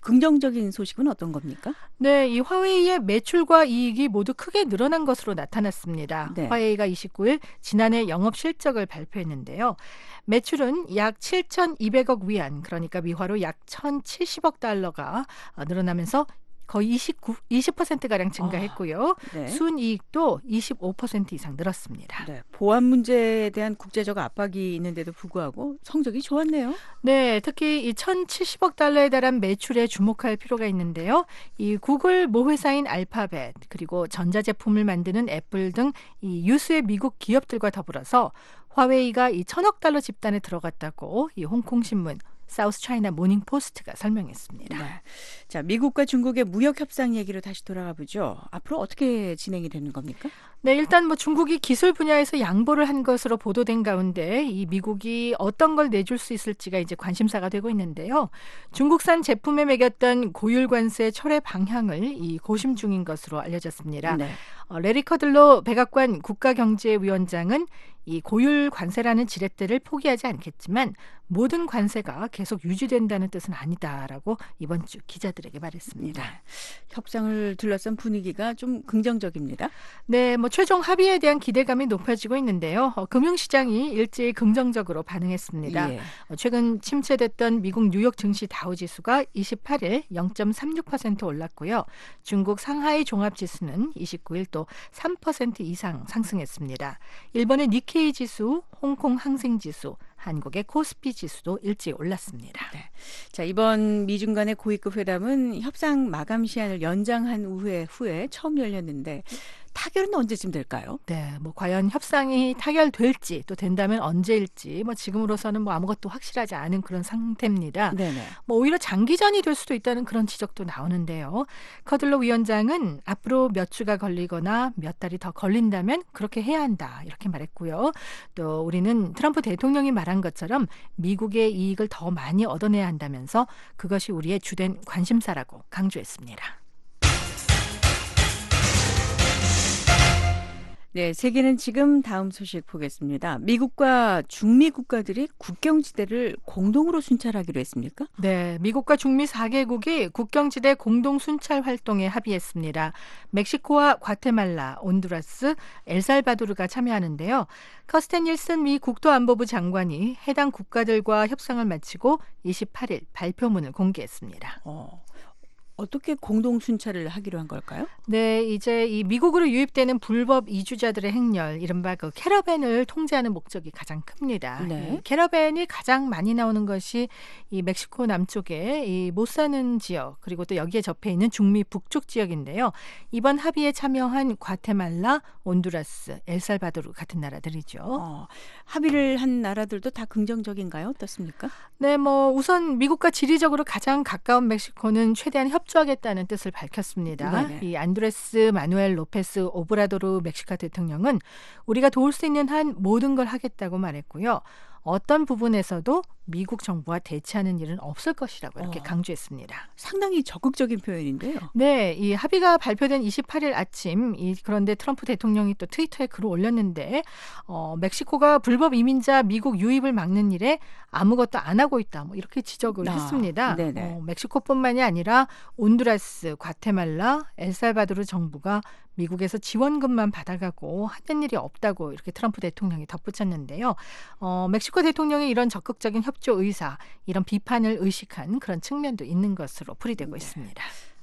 긍정적인 소식은 어떤 겁니까? 네, 이 화웨이의 매출과 이익이 모두 크게 늘어난 것으로 나타났습니다. 네. 화웨이가 이십구 일 지난해 영업 실적을 발표했는데요. 매출은 약 칠천이백억 위안, 그러니까 미화로 약 천칠십억 달러가 늘어나면서 거의 이십구, 이십 퍼센트가량 증가했고요. 아, 네. 순이익도 이십오 퍼센트 이상 늘었습니다. 네, 보안 문제에 대한 국제적 압박이 있는데도 불구하고 성적이 좋았네요. 네, 특히 이 천칠십억 달러에 달한 매출에 주목할 필요가 있는데요. 이 구글 모회사인 알파벳, 그리고 전자제품을 만드는 애플 등 이 유수의 미국 기업들과 더불어서 화웨이가 이 천억 달러 집단에 들어갔다고 이 홍콩 신문 사우스 차이나 모닝 포스트가 설명했습니다. 네. 자, 미국과 중국의 무역 협상 얘기로 다시 돌아가 보죠. 앞으로 어떻게 진행이 되는 겁니까? 네, 일단 뭐 중국이 기술 분야에서 양보를 한 것으로 보도된 가운데 이 미국이 어떤 걸 내줄 수 있을지가 이제 관심사가 되고 있는데요. 중국산 제품에 매겼던 고율 관세 철회 방향을 이 고심 중인 것으로 알려졌습니다. 네. 어, 레리 커들로 백악관 국가경제위원장은 이 고율 관세라는 지렛대를 포기하지 않겠지만 모든 관세가 계속 유지된다는 뜻은 아니다라고 이번 주 기자들에게 말했습니다. 네. 협상을 둘러싼 분위기가 좀 긍정적입니다. 네, 뭐 최종 합의에 대한 기대감이 높아지고 있는데요. 어, 금융시장이 일제히 긍정적으로 반응했습니다. 예. 어, 최근 침체됐던 미국 뉴욕 증시 다우지수가 이십팔 일 영 점 삼육 퍼센트 올랐고요. 중국 상하이 종합지수는 이십구 일 또 삼 퍼센트 이상 상승했습니다. 일본의 니케이 지수, 홍콩 항생지수, 한국의 코스피 지수도 일찍 올랐습니다. 네. 자, 이번 미중 간의 고위급 회담은 협상 마감 시한을 연장한 후에, 후에 처음 열렸는데 타결은 언제쯤 될까요? 네, 뭐 과연 협상이 타결될지 또 된다면 언제일지 뭐 지금으로서는 뭐 아무것도 확실하지 않은 그런 상태입니다. 네네. 뭐 오히려 장기전이 될 수도 있다는 그런 지적도 나오는데요. 커들로 위원장은 앞으로 몇 주가 걸리거나 몇 달이 더 걸린다면 그렇게 해야 한다 이렇게 말했고요. 또 우리는 트럼프 대통령이 말한 것처럼 미국의 이익을 더 많이 얻어내야 한다면서 그것이 우리의 주된 관심사라고 강조했습니다. 네, 세계는 지금 다음 소식 보겠습니다. 미국과 중미 국가들이 국경지대를 공동으로 순찰하기로 했습니까? 네, 미국과 중미 사 개국이 국경지대 공동 순찰 활동에 합의했습니다. 멕시코와 과테말라, 온두라스, 엘살바도르가 참여하는데요. 커스텐 닐슨 미 국토안보부 장관이 해당 국가들과 협상을 마치고 이십팔 일 발표문을 공개했습니다. 어. 어떻게 공동 순찰을 하기로 한 걸까요? 네, 이제 이 미국으로 유입되는 불법 이주자들의 행렬, 이른바 그 캐러밴을 통제하는 목적이 가장 큽니다. 네. 이 캐러밴이 가장 많이 나오는 것이 이 멕시코 남쪽에 이 못 사는 지역, 그리고 또 여기에 접해 있는 중미 북쪽 지역인데요. 이번 합의에 참여한 과테말라, 온두라스, 엘살바도르 같은 나라들이죠. 어, 합의를 한 나라들도 다 긍정적인가요? 어떻습니까? 네, 뭐 우선 미국과 지리적으로 가장 가까운 멕시코는 최대한 협조하겠다는 뜻을 밝혔습니다. 네네. 이 안드레스 마누엘 로페스 오브라도르 멕시카 대통령은 우리가 도울 수 있는 한 모든 걸 하겠다고 말했고요. 어떤 부분에서도 미국 정부와 대치하는 일은 없을 것이라고 이렇게 어. 강조했습니다. 상당히 적극적인 표현인데요. 네, 이 합의가 발표된 이십팔 일 아침, 이 그런데 트럼프 대통령이 또 트위터에 글을 올렸는데 어, 멕시코가 불법 이민자 미국 유입을 막는 일에 아무것도 안 하고 있다, 뭐 이렇게 지적을 아, 했습니다. 네네. 어, 멕시코뿐만이 아니라 온두라스, 과테말라, 엘살바도르 정부가 미국에서 지원금만 받아가고 하는 일이 없다고 이렇게 트럼프 대통령이 덧붙였는데요. 어, 멕시코 대통령의 이런 적극적인 협조 의사, 이런 비판을 의식한 그런 측면도 있는 것으로 풀이되고 네. 있습니다.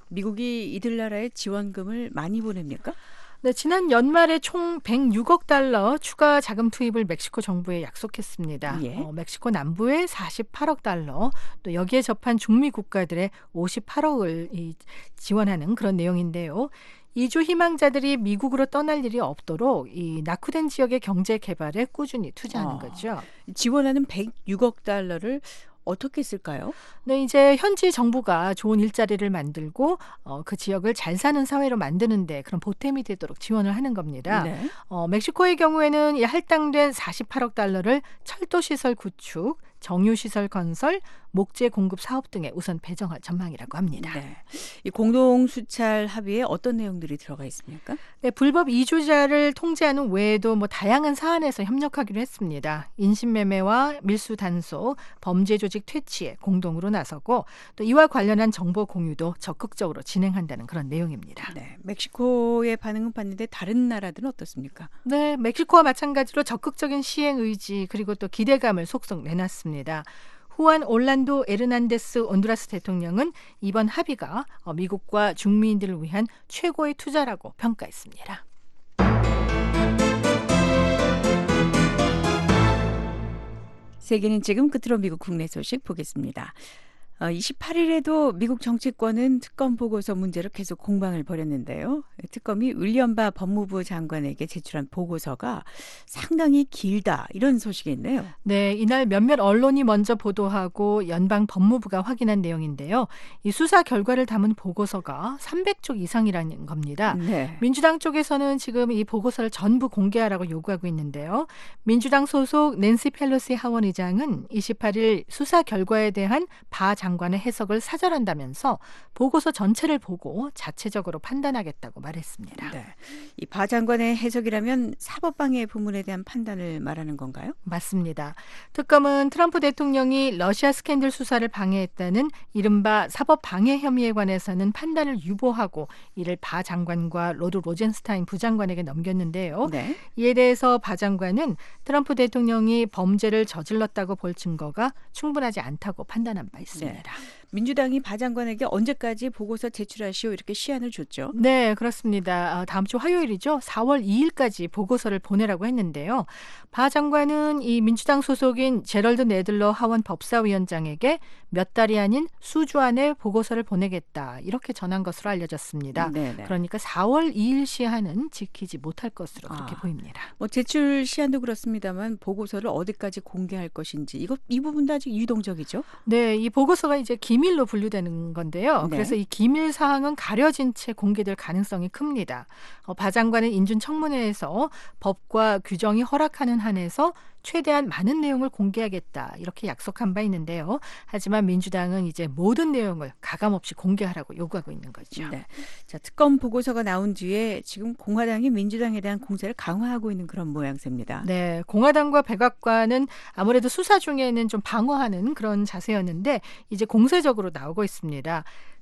미국이 이들 나라에 지원금을 많이 보냅니까? 네, 지난 연말에 총 백육억 달러 추가 자금 투입을 멕시코 정부에 약속했습니다. 예. 어, 멕시코 남부에 사십팔억 달러, 또 여기에 접한 중미 국가들의 오십팔억을 이, 지원하는 그런 내용인데요. 이주 희망자들이 미국으로 떠날 일이 없도록 이 낙후된 지역의 경제 개발에 꾸준히 투자하는 어, 거죠. 지원하는 백육억 달러를 어떻게 쓸까요? 네, 이제 현지 정부가 좋은 일자리를 만들고 어, 그 지역을 잘 사는 사회로 만드는데 그런 보탬이 되도록 지원을 하는 겁니다. 네. 어, 멕시코의 경우에는 이 할당된 사십팔억 달러를 철도시설 구축, 정유시설 건설, 목재 공급 사업 등에 우선 배정할 전망이라고 합니다. 네. 이 공동 수찰 합의에 어떤 내용들이 들어가 있습니까? 네, 불법 이주자를 통제하는 외에도 뭐 다양한 사안에서 협력하기로 했습니다. 인신매매와 밀수 단속, 범죄 조직 퇴치에 공동으로 나서고 또 이와 관련한 정보 공유도 적극적으로 진행한다는 그런 내용입니다. 네. 멕시코의 반응은 봤는데 다른 나라들은 어떻습니까? 네, 멕시코와 마찬가지로 적극적인 시행 의지 그리고 또 기대감을 속속 내놨습니다. 후안 올란도 에르난데스 온두라스 대통령은 이번 합의가 미국과 중미인들을 위한 최고의 투자라고 평가했습니다. 세계는 지금 끝으로 미국 국내 소식 보겠습니다. 어, 이십팔 일에도 미국 정치권은 특검 보고서 문제로 계속 공방을 벌였는데요. 특검이 윌리엄 바 법무부 장관에게 제출한 보고서가 상당히 길다, 이런 소식이 있네요. 네, 이날 몇몇 언론이 먼저 보도하고 연방 법무부가 확인한 내용인데요. 이 수사 결과를 담은 보고서가 삼백 쪽 이상이라는 겁니다. 네. 민주당 쪽에서는 지금 이 보고서를 전부 공개하라고 요구하고 있는데요. 민주당 소속 낸시 펠로시 하원의장은 이십팔 일 수사 결과에 대한 바 장관의 해석을 사절한다면서 보고서 전체를 보고 자체적으로 판단하겠다고 말했습니다. 네. 이 바 장관의 해석이라면 사법방해 부문에 대한 판단을 말하는 건가요? 맞습니다. 특검은 트럼프 대통령이 러시아 스캔들 수사를 방해했다는 이른바 사법방해 혐의에 관해서는 판단을 유보하고 이를 바 장관과 로드 로젠스타인 부장관에게 넘겼는데요. 네. 이에 대해서 바 장관은 트럼프 대통령이 범죄를 저질렀다고 볼 증거가 충분하지 않다고 판단한 바 있습니다. 네. 민주당이 바 장관에게 언제까지 보고서 제출하시오, 이렇게 시한을 줬죠. 네, 그렇습니다. 다음 주 화요일이죠. 사월 이일까지 보고서를 보내라고 했는데요. 바 장관은 이 민주당 소속인 제럴드 네들러 하원 법사위원장에게 몇 달이 아닌 수주 안에 보고서를 보내겠다, 이렇게 전한 것으로 알려졌습니다. 네네. 그러니까 사월 이일 시한은 지키지 못할 것으로 그렇게 아, 보입니다. 뭐 제출 시한도 그렇습니다만 보고서를 어디까지 공개할 것인지, 이거 이 부분도 아직 유동적이죠. 네, 이 보고서가 이제 기밀로 분류되는 건데요. 네. 그래서 이 기밀 사항은 가려진 채 공개될 가능성이 큽니다. 어, 바 장관은 인준 청문회에서 법과 규정이 허락하는 한에서 최대한 많은 내용을 공개하겠다, 이렇게 약속한 바 있는데요. 하지만 민주당은 이제 모든 내용을 가감없이 공개하라고 요구하고 있는 거죠. 네. 자, 특검 보고서가 나온 뒤에 지금 공화당이 민주당에 대한 공세를 강화하고 있는 그런 모양새입니다. 네, 공화당과 백악관은 아무래도 수사 중에는 좀 방어하는 그런 자세였는데 이제 공세적으로 나오고 있습니다.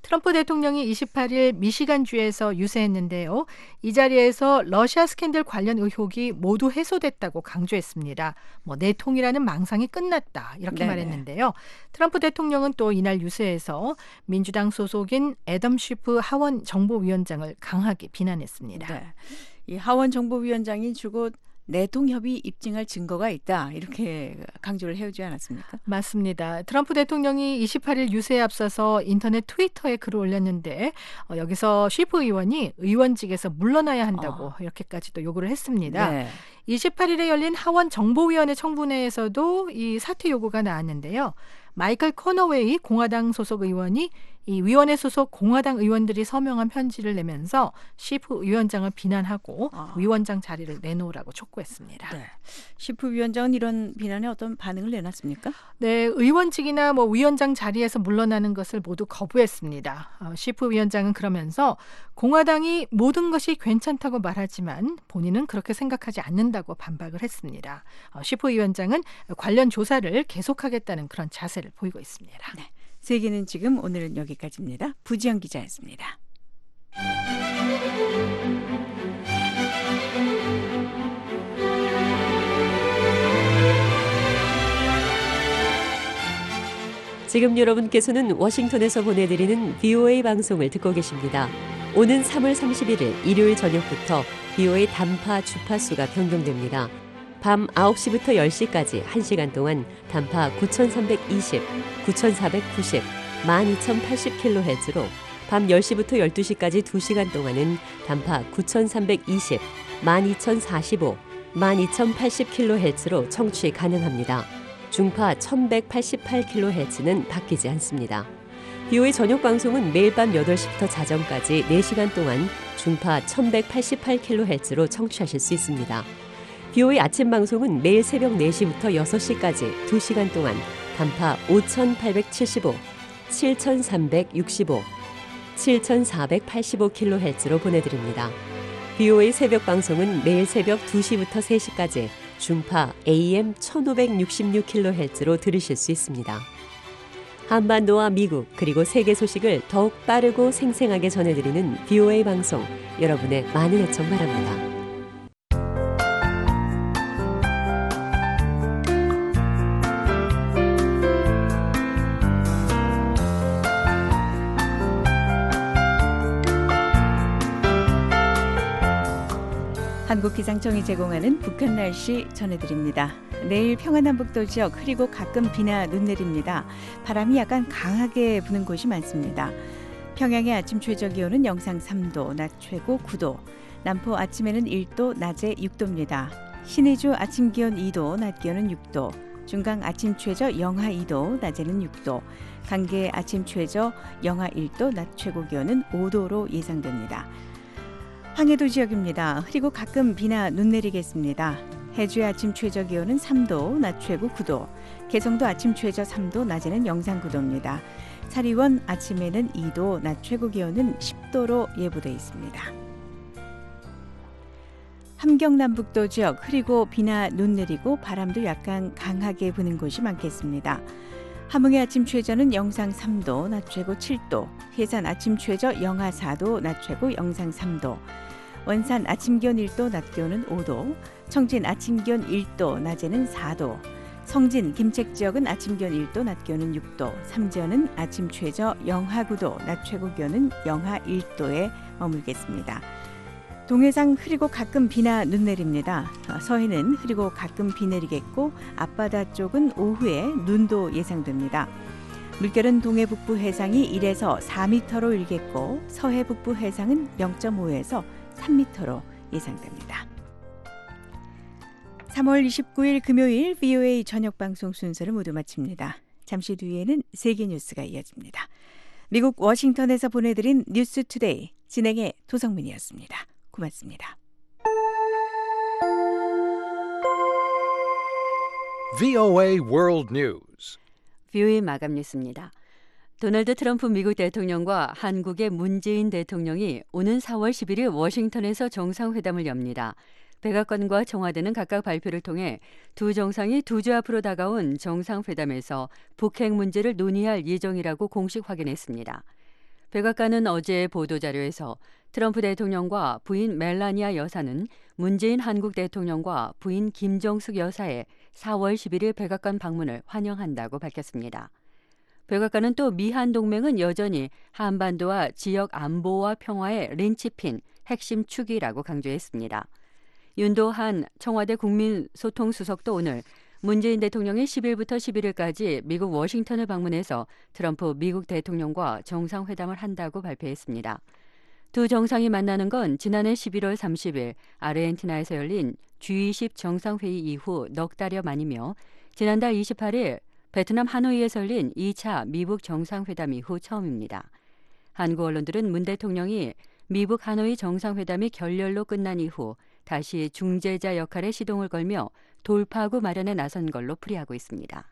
트럼프 대통령이 이십팔 일 미시간주에서 유세했는데요. 이 자리에서 러시아 스캔들 관련 의혹이 모두 해소됐다고 강조했습니다. 뭐 내통이라는 망상이 끝났다 이렇게 네네. 말했는데요. 트럼프 대통령은 또 이날 유세에서 민주당 소속인 애덤 쉬프 하원 정보위원장을 강하게 비난했습니다. 네. 이 하원 정보위원장이 줄곧 내통 협의 입증할 증거가 있다 이렇게 강조를 해오지 않았습니까? 맞습니다. 트럼프 대통령이 이십팔 일 유세에 앞서서 인터넷 트위터에 글을 올렸는데 어, 여기서 쉬프 의원이 의원직에서 물러나야 한다고 어. 이렇게까지 또 요구를 했습니다. 네. 이십팔 일에 열린 하원 정보위원회 청문회에서도 이 사퇴 요구가 나왔는데요. 마이클 코너웨이 공화당 소속 의원이 이 위원회 소속 공화당 의원들이 서명한 편지를 내면서 쉬프 위원장을 비난하고 아. 위원장 자리를 내놓으라고 촉구했습니다. 네. 쉬프 위원장은 이런 비난에 어떤 반응을 내놨습니까? 네, 의원직이나 뭐 위원장 자리에서 물러나는 것을 모두 거부했습니다. 어, 쉬프 위원장은 그러면서 공화당이 모든 것이 괜찮다고 말하지만 본인은 그렇게 생각하지 않는다고 반박을 했습니다. 어, 쉬프 위원장은 관련 조사를 계속하겠다는 그런 자세를 보이고 있습니다. 네. 세계는 지금 오늘은 여기까지입니다. 부지영 기자였습니다. 지금 여러분께서는 워싱턴에서 보내드리는 비오에이 방송을 듣고 계십니다. 오는 삼월 삼십일일 일요일 저녁부터 비오에이 단파 주파수가 변경됩니다. 밤 아홉 시부터 열 시까지 한 시간 동안 단파 구천삼백이십, 구천사백구십, 만 이천팔십 킬로헤르츠로 밤 열 시부터 열두 시까지 두 시간 동안은 단파 구천삼백이십, 만 이천사십오, 만 이천팔십 킬로헤르츠로 청취 가능합니다. 중파 천백팔십팔 킬로헤르츠는 바뀌지 않습니다. 비오에이 저녁 방송은 매일 밤 여덟 시부터 자정까지 네 시간 동안 중파 천백팔십팔 킬로헤르츠로 청취하실 수 있습니다. 비오에이 아침 방송은 매일 새벽 네 시부터 여섯 시까지 두 시간 동안 단파 오천팔백칠십오, 칠천삼백육십오, 칠천사백팔십오 킬로헤르츠로 보내드립니다. 비오에이 새벽 방송은 매일 새벽 두 시부터 세 시까지 중파 에이엠 천오백육십육 킬로헤르츠로 들으실 수 있습니다. 한반도와 미국 그리고 세계 소식을 더욱 빠르고 생생하게 전해드리는 비오에이 방송, 여러분의 많은 애청 바랍니다. 한국기상청이 제공하는 북한 날씨 전해드립니다. 내일 평안남북도 지역 흐리고 가끔 비나 눈 내립니다. 바람이 약간 강하게 부는 곳이 많습니다. 평양의 아침 최저 기온은 영상 삼 도, 낮 최고 구 도, 남포 아침에는 일 도, 낮에 육 도입니다. 신의주 아침 기온 이 도, 낮 기온은 육 도, 중강 아침 최저 영하 이 도, 낮에는 육 도, 강계 아침 최저 영하 일 도, 낮 최고 기온은 오 도로 예상됩니다. 황해도 지역입니다. 흐리고 가끔 비나 눈 내리겠습니다. 해주의 아침 최저 기온은 삼 도, 낮 최고 구 도, 개성도 아침 최저 삼 도, 낮에는 영상 구 도입니다. 사리원 아침에는 이 도, 낮 최고 기온은 십 도로 예보돼 있습니다. 함경남북도 지역 흐리고 비나 눈 내리고 바람도 약간 강하게 부는 곳이 많겠습니다. 함흥의 아침 최저는 영상 삼 도, 낮 최고 칠 도, 해산 아침 최저 영하 사 도, 낮 최고 영상 삼 도, 원산 아침 기온 일 도, 낮 기온은 오 도, 청진 아침 기온 일 도, 낮에는 사 도, 성진, 김책 지역은 아침 기온 일 도, 낮 기온은 육 도, 삼지연은 아침 최저 영하 구 도, 낮 최고 기온은 영하 일 도에 머물겠습니다. 동해상 흐리고 가끔 비나 눈 내립니다. 서해는 흐리고 가끔 비 내리겠고 앞바다 쪽은 오후에 눈도 예상됩니다. 물결은 동해 북부 해상이 일에서 사 미터로 일겠고 서해 북부 해상은 영 점 오에서 삼 미터로 예상됩니다. 삼월 이십구일 금요일 비오에이 저녁 방송 순서를 모두 마칩니다. 잠시 뒤에는 세계 뉴스가 이어집니다. 미국 워싱턴에서 보내드린 뉴스 투데이 진행의 도성민이었습니다. 고맙습니다. 브이오에이 World News. 비오에이 마감 뉴스입니다. 도널드 트럼프 미국 대통령과 한국의 문재인 대통령이 오는 사월 십일일 워싱턴에서 정상회담을 엽니다. 백악관과 청와대는 각각 발표를 통해 두 정상이 두 주 앞으로 다가온 정상회담에서 북핵 문제를 논의할 예정이라고 공식 확인했습니다. 백악관은 어제 보도자료에서 트럼프 대통령과 부인 멜라니아 여사는 문재인 한국 대통령과 부인 김정숙 여사의 사월 십일일 백악관 방문을 환영한다고 밝혔습니다. 백악관은 또 미한 동맹은 여전히 한반도와 지역 안보와 평화의 린치핀, 핵심 축이라고 강조했습니다. 윤도한 청와대 국민소통수석도 오늘 문재인 대통령이 십일부터 십일일까지 미국 워싱턴을 방문해서 트럼프 미국 대통령과 정상회담을 한다고 발표했습니다. 두 정상이 만나는 건 지난해 십일월 삼십일 아르헨티나에서 열린 지 이십 정상회의 이후 넉 달여 만이며 지난달 이십팔일 베트남 하노이에서 열린 이 차 미북 정상회담 이후 처음입니다. 한국 언론들은 문 대통령이 미북 하노이 정상회담이 결렬로 끝난 이후 다시 중재자 역할에 시동을 걸며 돌파구 마련에 나선 걸로 풀이하고 있습니다.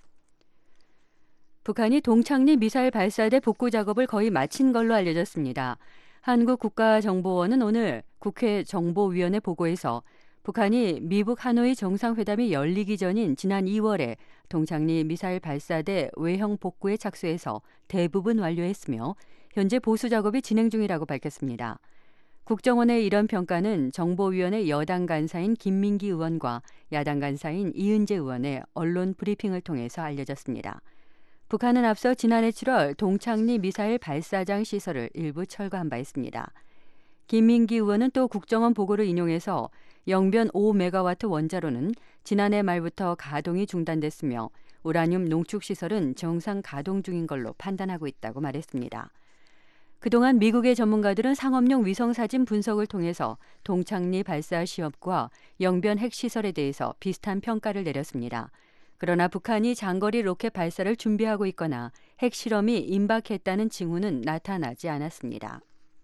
북한이 동창리 미사일 발사대 복구 작업을 거의 마친 걸로 알려졌습니다. 한국국가정보원은 오늘 국회 정보위원회 보고에서 북한이 미북 하노이 정상회담이 열리기 전인 지난 이월에 동창리 미사일 발사대 외형 복구에 착수해서 대부분 완료했으며 현재 보수 작업이 진행 중이라고 밝혔습니다. 국정원의 이런 평가는 정보위원회 여당 간사인 김민기 의원과 야당 간사인 이은재 의원의 언론 브리핑을 통해서 알려졌습니다. 북한은 앞서 지난해 칠월 동창리 미사일 발사장 시설을 일부 철거한 바 있습니다. 김민기 의원은 또 국정원 보고를 인용해서 영변 오 메가와트 원자로는 지난해 말부터 가동이 중단됐으며 우라늄 농축시설은 정상 가동 중인 걸로 판단하고 있다고 말했습니다. 그동안 미국의 전문가들은 상업용 위성사진 분석을 통해서 동창리 발사 시험과 영변 핵시설에 대해서 비슷한 평가를 내렸습니다. 그러나 북한이 장거리 로켓 발사를 준비하고 있거나 핵실험이 임박했다는 징후는 나타나지 않았습니다.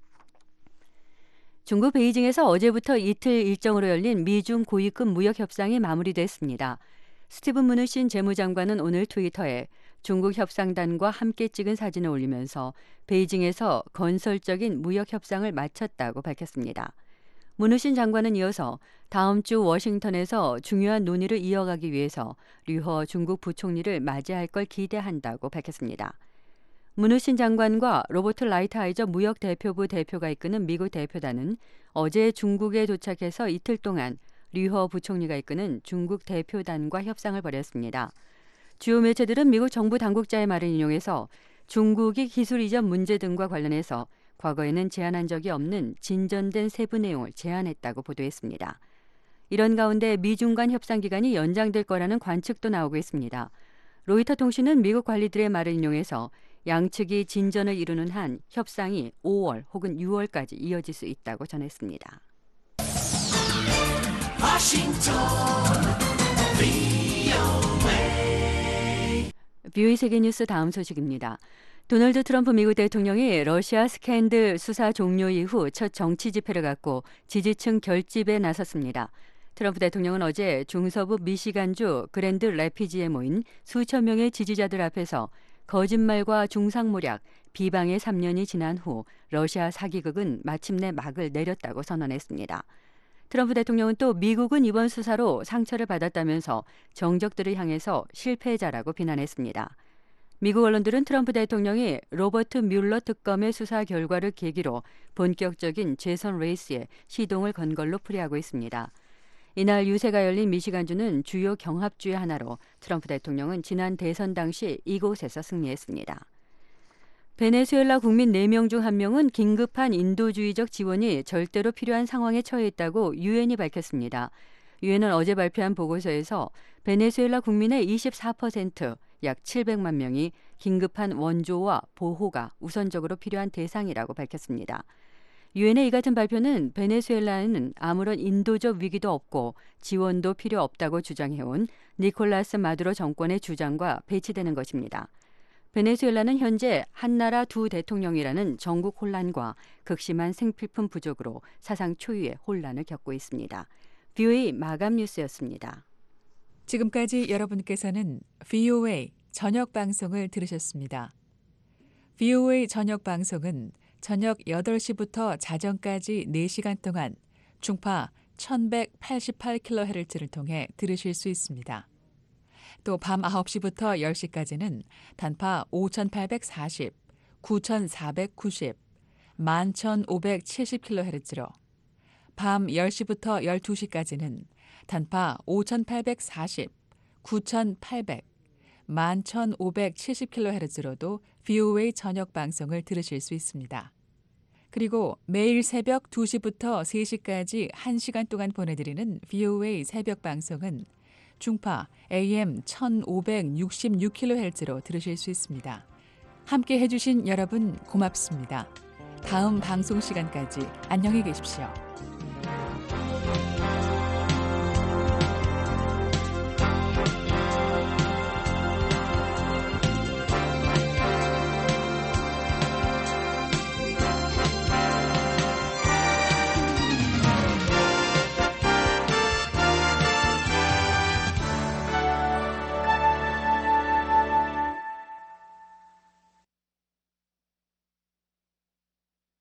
중국 베이징에서 어제부터 이틀 일정으로 열린 미중 고위급 무역 협상이 마무리됐습니다. 스티븐 무누신 재무장관은 오늘 트위터에 중국 협상단과 함께 찍은 사진을 올리면서 베이징에서 건설적인 무역 협상을 마쳤다고 밝혔습니다. 무누신 장관은 이어서 다음 주 워싱턴에서 중요한 논의를 이어가기 위해서 류허 중국 부총리를 맞이할 걸 기대한다고 밝혔습니다. 무누신 장관과 로버트 라이트하이저 무역 대표부 대표가 이끄는 미국 대표단은 어제 중국에 도착해서 이틀 동안 류허 부총리가 이끄는 중국 대표단과 협상을 벌였습니다. 주요 매체들은 미국 정부 당국자의 말을 인용해서 중국이 기술 이전 문제 등과 관련해서 과거에는 제안한 적이 없는 진전된 세부 내용을 제안했다고 보도했습니다. 이런 가운데 미중 간 협상 기간이 연장될 거라는 관측도 나오고 있습니다. 로이터 통신은 미국 관리들의 말을 인용해서 양측이 진전을 이루는 한 협상이 오월 혹은 유월까지 이어질 수 있다고 전했습니다. 워싱턴 브이오에이 세계뉴스 다음 소식입니다. 도널드 트럼프 미국 대통령이 러시아 스캔들 수사 종료 이후 첫 정치 집회를 갖고 지지층 결집에 나섰습니다. 트럼프 대통령은 어제 중서부 미시간주 그랜드 래피지에 모인 수천 명의 지지자들 앞에서 거짓말과 중상모략, 비방의 삼 년이 지난 후 러시아 사기극은 마침내 막을 내렸다고 선언했습니다. 트럼프 대통령은 또 미국은 이번 수사로 상처를 받았다면서 정적들을 향해서 실패자라고 비난했습니다. 미국 언론들은 트럼프 대통령이 로버트 뮬러 특검의 수사 결과를 계기로 본격적인 재선 레이스에 시동을 건 걸로 풀이하고 있습니다. 이날 유세가 열린 미시간주는 주요 경합주의 하나로 트럼프 대통령은 지난 대선 당시 이곳에서 승리했습니다. 베네수엘라 국민 네 명 중 한 명은 긴급한 인도주의적 지원이 절대로 필요한 상황에 처해 있다고 유엔이 밝혔습니다. 유엔은 어제 발표한 보고서에서 베네수엘라 국민의 이십사 퍼센트, 약 칠백만 명이 긴급한 원조와 보호가 우선적으로 필요한 대상이라고 밝혔습니다. 유엔의 이 같은 발표는 베네수엘라에는 아무런 인도적 위기도 없고 지원도 필요 없다고 주장해온 니콜라스 마두로 정권의 주장과 배치되는 것입니다. 베네수엘라는 현재 한나라 두 대통령이라는 전국 혼란과 극심한 생필품 부족으로 사상 초유의 혼란을 겪고 있습니다. 브이오에이 마감 뉴스였습니다. 지금까지 여러분께서는 브이오에이 저녁 방송을 들으셨습니다. 브이오에이 저녁 방송은 저녁 여덟 시부터 자정까지 네 시간 동안 중파 천백팔십팔 킬로헤르츠를 통해 들으실 수 있습니다. 또 밤 아홉 시부터 열 시까지는 단파 오천팔백사십, 구천사백구십, 만 천오백칠십 킬로헤르츠로 밤 열 시부터 열두 시까지는 단파 오천팔백사십, 구천팔백, 만 천오백칠십 킬로헤르츠로도 브이오에이 저녁 방송을 들으실 수 있습니다. 그리고 매일 새벽 두 시부터 세 시까지 한 시간 동안 보내드리는 브이오에이 새벽 방송은 중파 에이엠 천오백육십육 킬로헤르츠로 들으실 수 있습니다. 함께 해주신 여러분 고맙습니다. 다음 방송 시간까지 안녕히 계십시오.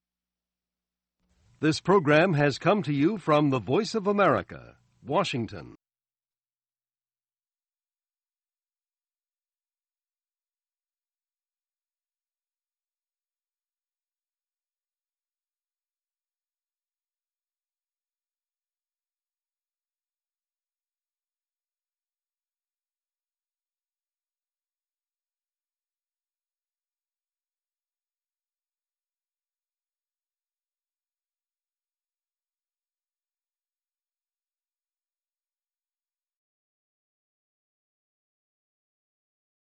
This program has come to you from the Voice of America, Washington.